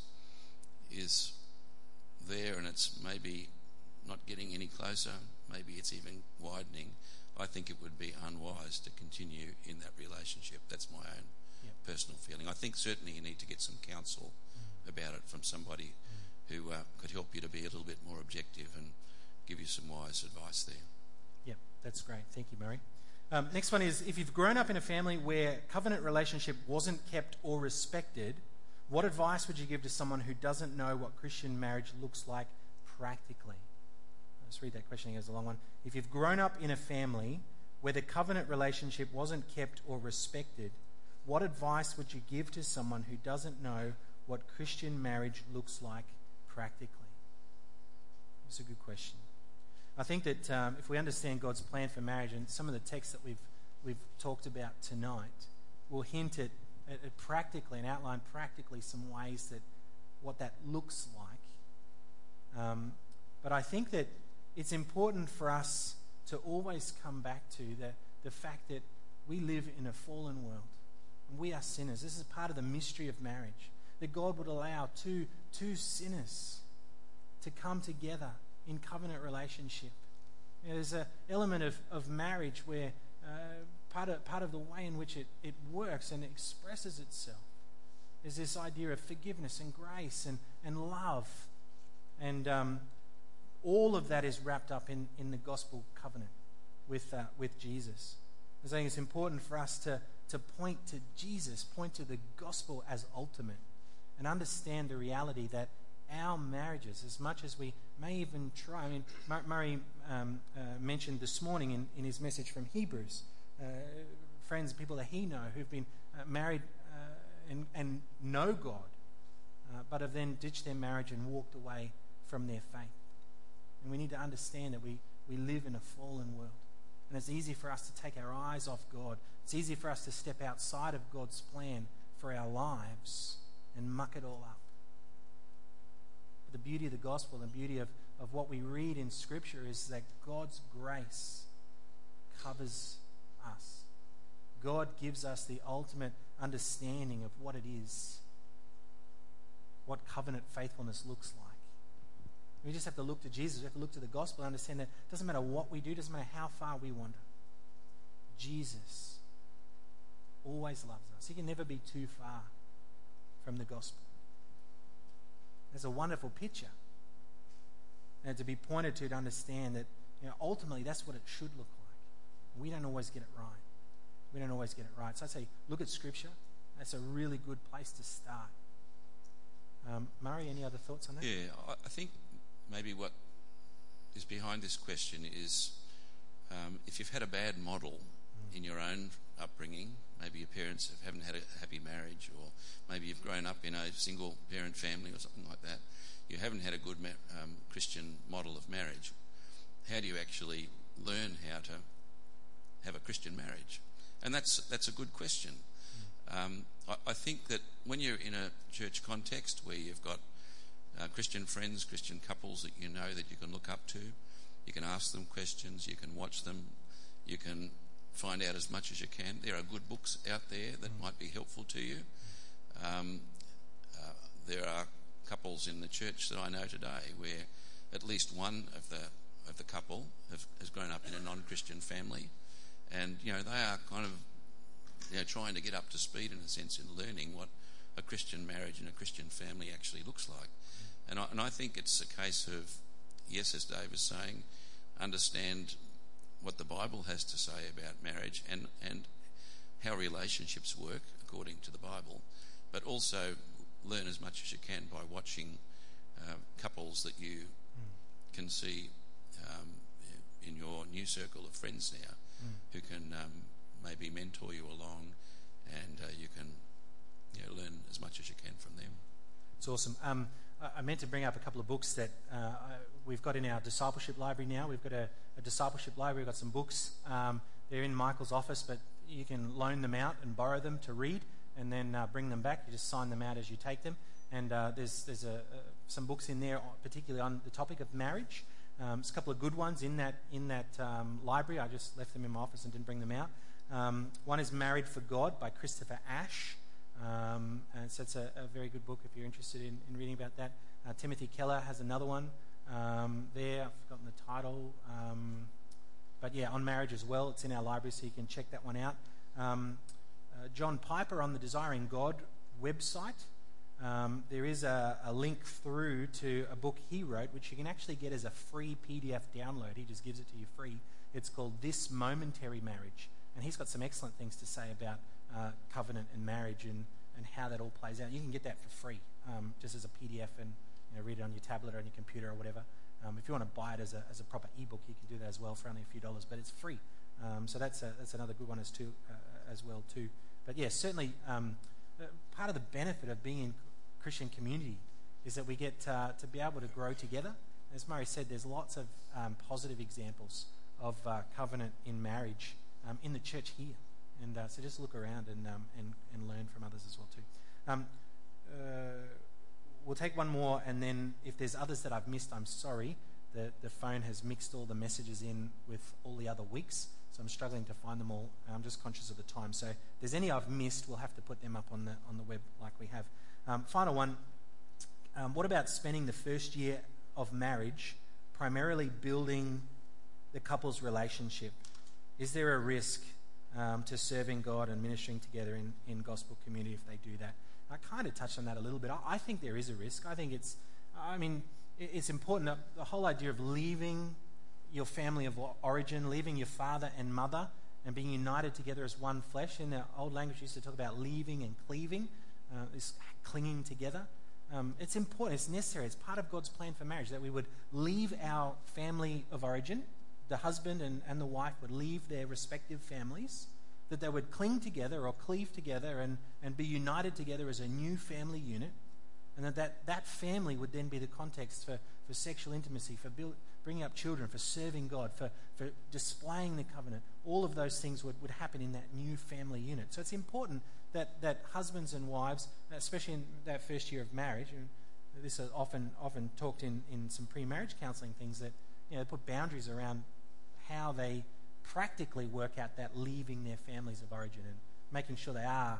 there and it's maybe not getting any closer, maybe it's even widening, I think it would be unwise to continue in that relationship. That's my own personal feeling. I think certainly you need to get some counsel about it from somebody who could help you to be a little bit more objective and give you some wise advice there. Yep, that's great. Thank you, Murray. Next one is, if you've grown up in a family where covenant relationship wasn't kept or respected, what advice would you give to someone who doesn't know what Christian marriage looks like practically? Let's read that question again. It's a long one. If you've grown up in a family where the covenant relationship wasn't kept or respected, what advice would you give to someone who doesn't know what Christian marriage looks like practically? It's a good question. I think that if we understand God's plan for marriage, and some of the texts that we've talked about tonight will hint at practically and outline practically some ways that what that looks like. But I think that it's important for us to always come back to the fact that we live in a fallen world. And we are sinners. This is part of the mystery of marriage, that God would allow two sinners to come together in covenant relationship. You know, there's an element of marriage where part of the way in which it works and expresses itself is this idea of forgiveness and grace and love. And all of that is wrapped up in the gospel covenant with Jesus. I think it's important for us to point to Jesus, point to the gospel as ultimate, and understand the reality that our marriages, as much as we may even try, I mean, Murray mentioned this morning in his message from Hebrews, friends, people that he knows who've been married and know God, but have then ditched their marriage and walked away from their faith. And we need to understand that we live in a fallen world. And it's easy for us to take our eyes off God. It's easy for us to step outside of God's plan for our lives and muck it all up. But the beauty of the gospel, the beauty of what we read in Scripture is that God's grace covers us. God gives us the ultimate understanding of what it is, what covenant faithfulness looks like. We just have to look to Jesus. We have to look to the gospel and understand that it doesn't matter what we do, it doesn't matter how far we wander. Jesus always loves us. He can never be too far from the gospel. There's a wonderful picture. And to be pointed to understand that, you know, ultimately that's what it should look like. We don't always get it right. So I'd say look at Scripture. That's a really good place to start. Murray, any other thoughts on that? Yeah, I think maybe what is behind this question is if you've had a bad model in your own upbringing, maybe your parents haven't had a happy marriage, or maybe you've grown up in a single parent family or something like that, you haven't had a good Christian model of marriage. How do you actually learn how to have a Christian marriage? And that's a good question. I think that when you're in a church context where you've got Christian friends, Christian couples that you know that you can look up to, you can ask them questions, you can watch them, you can find out as much as you can. There are good books out there that might be helpful to you. There are couples in the church that I know today where at least one of the couple has grown up in a non-Christian family, and you know they are kind of trying to get up to speed in a sense in learning what a Christian marriage and a Christian family actually looks like. And I think it's a case of, yes, as Dave was saying, understand what the Bible has to say about marriage and how relationships work according to the Bible, but also learn as much as you can by watching couples that you can see in your new circle of friends now who can maybe mentor you along, and you can learn as much as you can from them. It's awesome. I meant to bring up a couple of books that we've got in our discipleship library now. We've got a discipleship library. We've got some books. They're in Michael's office, but you can loan them out and borrow them to read and then bring them back. You just sign them out as you take them. And there's some books in there, particularly on the topic of marriage. There's a couple of good ones in that library. I just left them in my office and didn't bring them out. One is Married for God by Christopher Ash. And so it's a very good book if you're interested in reading about that. Timothy Keller has another one there. I've forgotten the title. But yeah, on marriage as well. It's in our library, so you can check that one out. John Piper on the Desiring God website. There is a link through to a book he wrote, which you can actually get as a free PDF download. He just gives it to you free. It's called This Momentary Marriage. And he's got some excellent things to say about covenant and marriage and how that all plays out. You can get that for free, just as a PDF, and read it on your tablet or on your computer or whatever. If you want to buy it as a proper ebook, you can do that as well for only a few dollars, but it's free. So that's another good one as well too. But yeah, certainly part of the benefit of being in Christian community is that we get to be able to grow together. As Murray said, there's lots of positive examples of covenant in marriage in the church here. And so just look around and learn from others as well too. We'll take one more, and then if there's others that I've missed, I'm sorry. The phone has mixed all the messages in with all the other weeks, so I'm struggling to find them all. I'm just conscious of the time. So if there's any I've missed, we'll have to put them up on the web like we have. Final one. What about spending the first year of marriage primarily building the couple's relationship? Is there a risk to serving God and ministering together in gospel community if they do that? I kind of touched on that a little bit. I think there is a risk. I think it's important that the whole idea of leaving your family of origin, leaving your father and mother, and being united together as one flesh. In the old language, used to talk about leaving and cleaving, this clinging together. It's important. It's necessary. It's part of God's plan for marriage that we would leave our family of origin. The husband and the wife would leave their respective families, that they would cling together or cleave together and be united together as a new family unit, and that family would then be the context for sexual intimacy, for bringing up children, for serving God, for displaying the covenant. All of those things would happen in that new family unit. So it's important that husbands and wives, especially in that first year of marriage, and this is often talked in some pre-marriage counselling things, that they put boundaries around how they practically work out that leaving their families of origin and making sure they are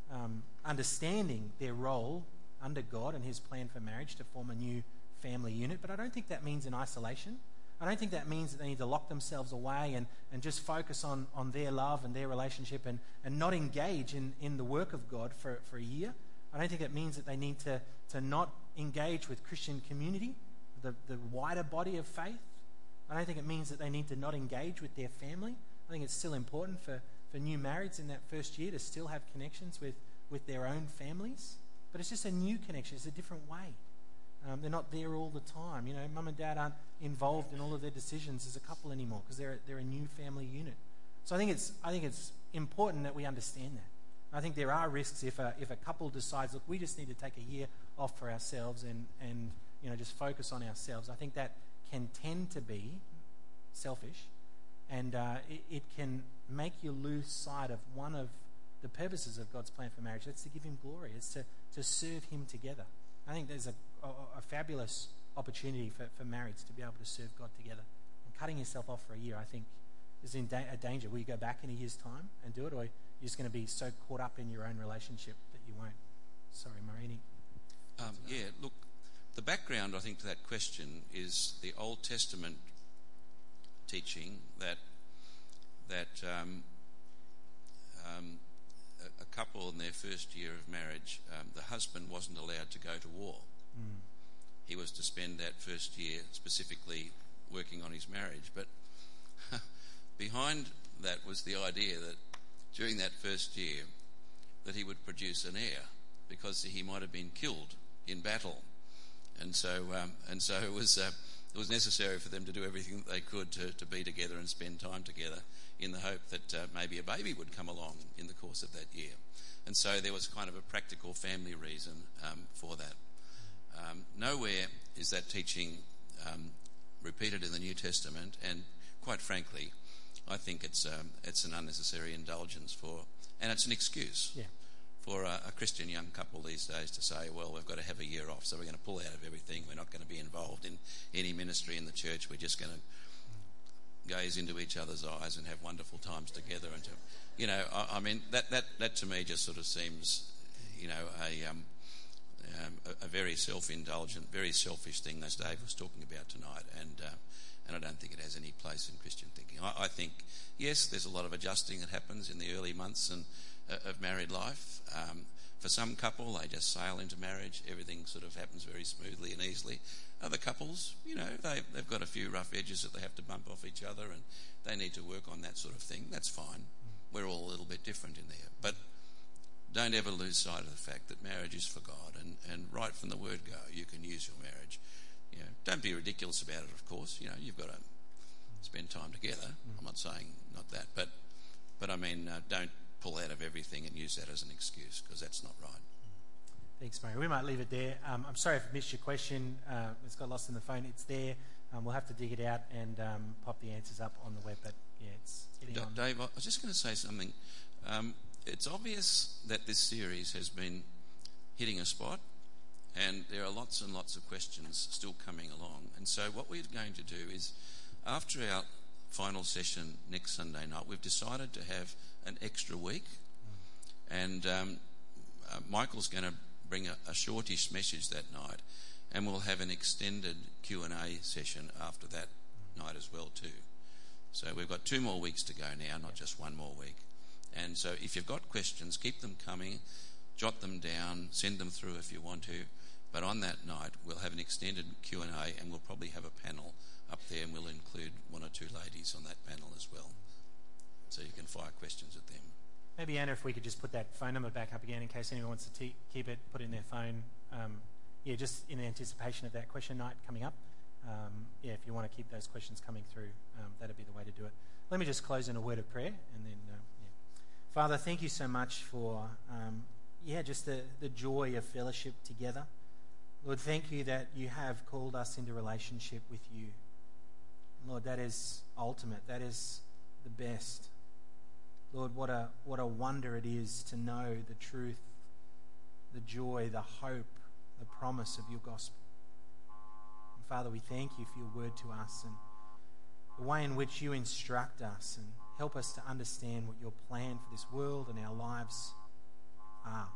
understanding their role under God and his plan for marriage to form a new family unit. But I don't think that means in isolation. I don't think that means that they need to lock themselves away and just focus on their love and their relationship and not engage in the work of God for a year. I don't think it means that they need to not engage with Christian community, the wider body of faith. I don't think it means that they need to not engage with their family. I think it's still important for new marrieds in that first year to still have connections with their own families. But it's just a new connection. It's a different way. They're not there all the time. Mum and dad aren't involved in all of their decisions as a couple anymore because they're a new family unit. So I think it's important that we understand that. I think there are risks if a couple decides, look, we just need to take a year off for ourselves and just focus on ourselves. I think that can tend to be selfish, and it can make you lose sight of one of the purposes of God's plan for marriage. That's to give him glory. It's to serve him together. I think there's a fabulous opportunity for marriage to be able to serve God together. And cutting yourself off for a year, I think, is in a danger. Will you go back in a year's time and do it, or you're just going to be so caught up in your own relationship that you won't? Sorry, Marini. Look, the background, I think, to that question is the Old Testament teaching that a couple in their first year of marriage, the husband wasn't allowed to go to war. He was to spend that first year specifically working on his marriage. But behind that was the idea that during that first year that he would produce an heir, because he might have been killed in battle. And so it was necessary for them to do everything that they could to be together and spend time together, in the hope that maybe a baby would come along in the course of that year. And so there was kind of a practical family reason for that. Nowhere is that teaching repeated in the New Testament, and quite frankly, I think it's an unnecessary indulgence and it's an excuse for a Christian young couple these days to say, well, we've got to have a year off, so we're going to pull out of everything. We're not going to be involved in any ministry in the church. We're just going to gaze into each other's eyes and have wonderful times together. And I mean, that to me just sort of seems, a very self-indulgent, very selfish thing, as Dave was talking about tonight, and I don't think it has any place in Christian thinking. I think, yes, there's a lot of adjusting that happens in the early months of married life. For some couple, they just sail into marriage. Everything sort of happens very smoothly and easily. Other couples, they've got a few rough edges that they have to bump off each other, and they need to work on that sort of thing. That's fine. We're all a little bit different in there. But don't ever lose sight of the fact that marriage is for God, and right from the word go, you can use your marriage. Don't be ridiculous about it, of course. You've got to spend time together. I'm not saying not that, but I mean, don't pull out of everything and use that as an excuse, because that's not right. Thanks, Murray. We might leave it there. I'm sorry if I missed your question. It's got lost in the phone. It's there. We'll have to dig it out and pop the answers up on the web. But yeah, it's getting on. Dave, I was just going to say something. It's obvious that this series has been hitting a spot, and there are lots and lots of questions still coming along. And so what we're going to do is, after our final session next Sunday night, we've decided to have an extra week, and Michael's going to bring a shortish message that night, and we'll have an extended Q&A session after that night as well too. So we've got 2 more weeks to go now, not just 1 more week. And so if you've got questions, keep them coming, jot them down, send them through if you want to. But on that night, we'll have an extended Q&A, and we'll probably have a panel up there, and we'll include 1 or 2 ladies on that panel as well. So you can fire questions at them. Maybe, Anna, if we could just put that phone number back up again in case anyone wants to keep it, put it in their phone. Just in anticipation of that question night coming up. If you want to keep those questions coming through, that'd be the way to do it. Let me just close in a word of prayer, and then, Father, thank you so much for, just the joy of fellowship together. Lord, thank you that you have called us into relationship with you. Lord, that is ultimate. That is the best. Lord, what a wonder it is to know the truth, the joy, the hope, the promise of your gospel. And Father, we thank you for your word to us and the way in which you instruct us and help us to understand what your plan for this world and our lives are.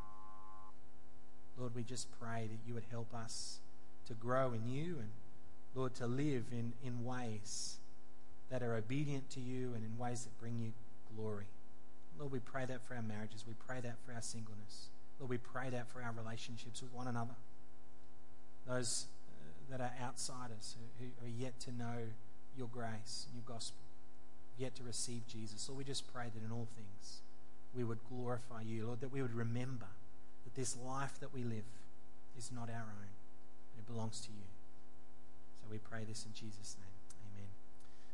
Lord, we just pray that you would help us to grow in you and, Lord, to live in ways that are obedient to you and in ways that bring you glory. Lord, we pray that for our marriages. We pray that for our singleness. Lord, we pray that for our relationships with one another. Those that are outsiders who are yet to know your grace and your gospel, yet to receive Jesus. Lord, we just pray that in all things we would glorify you, Lord, that we would remember that this life that we live is not our own. It belongs to you. So we pray this in Jesus' name.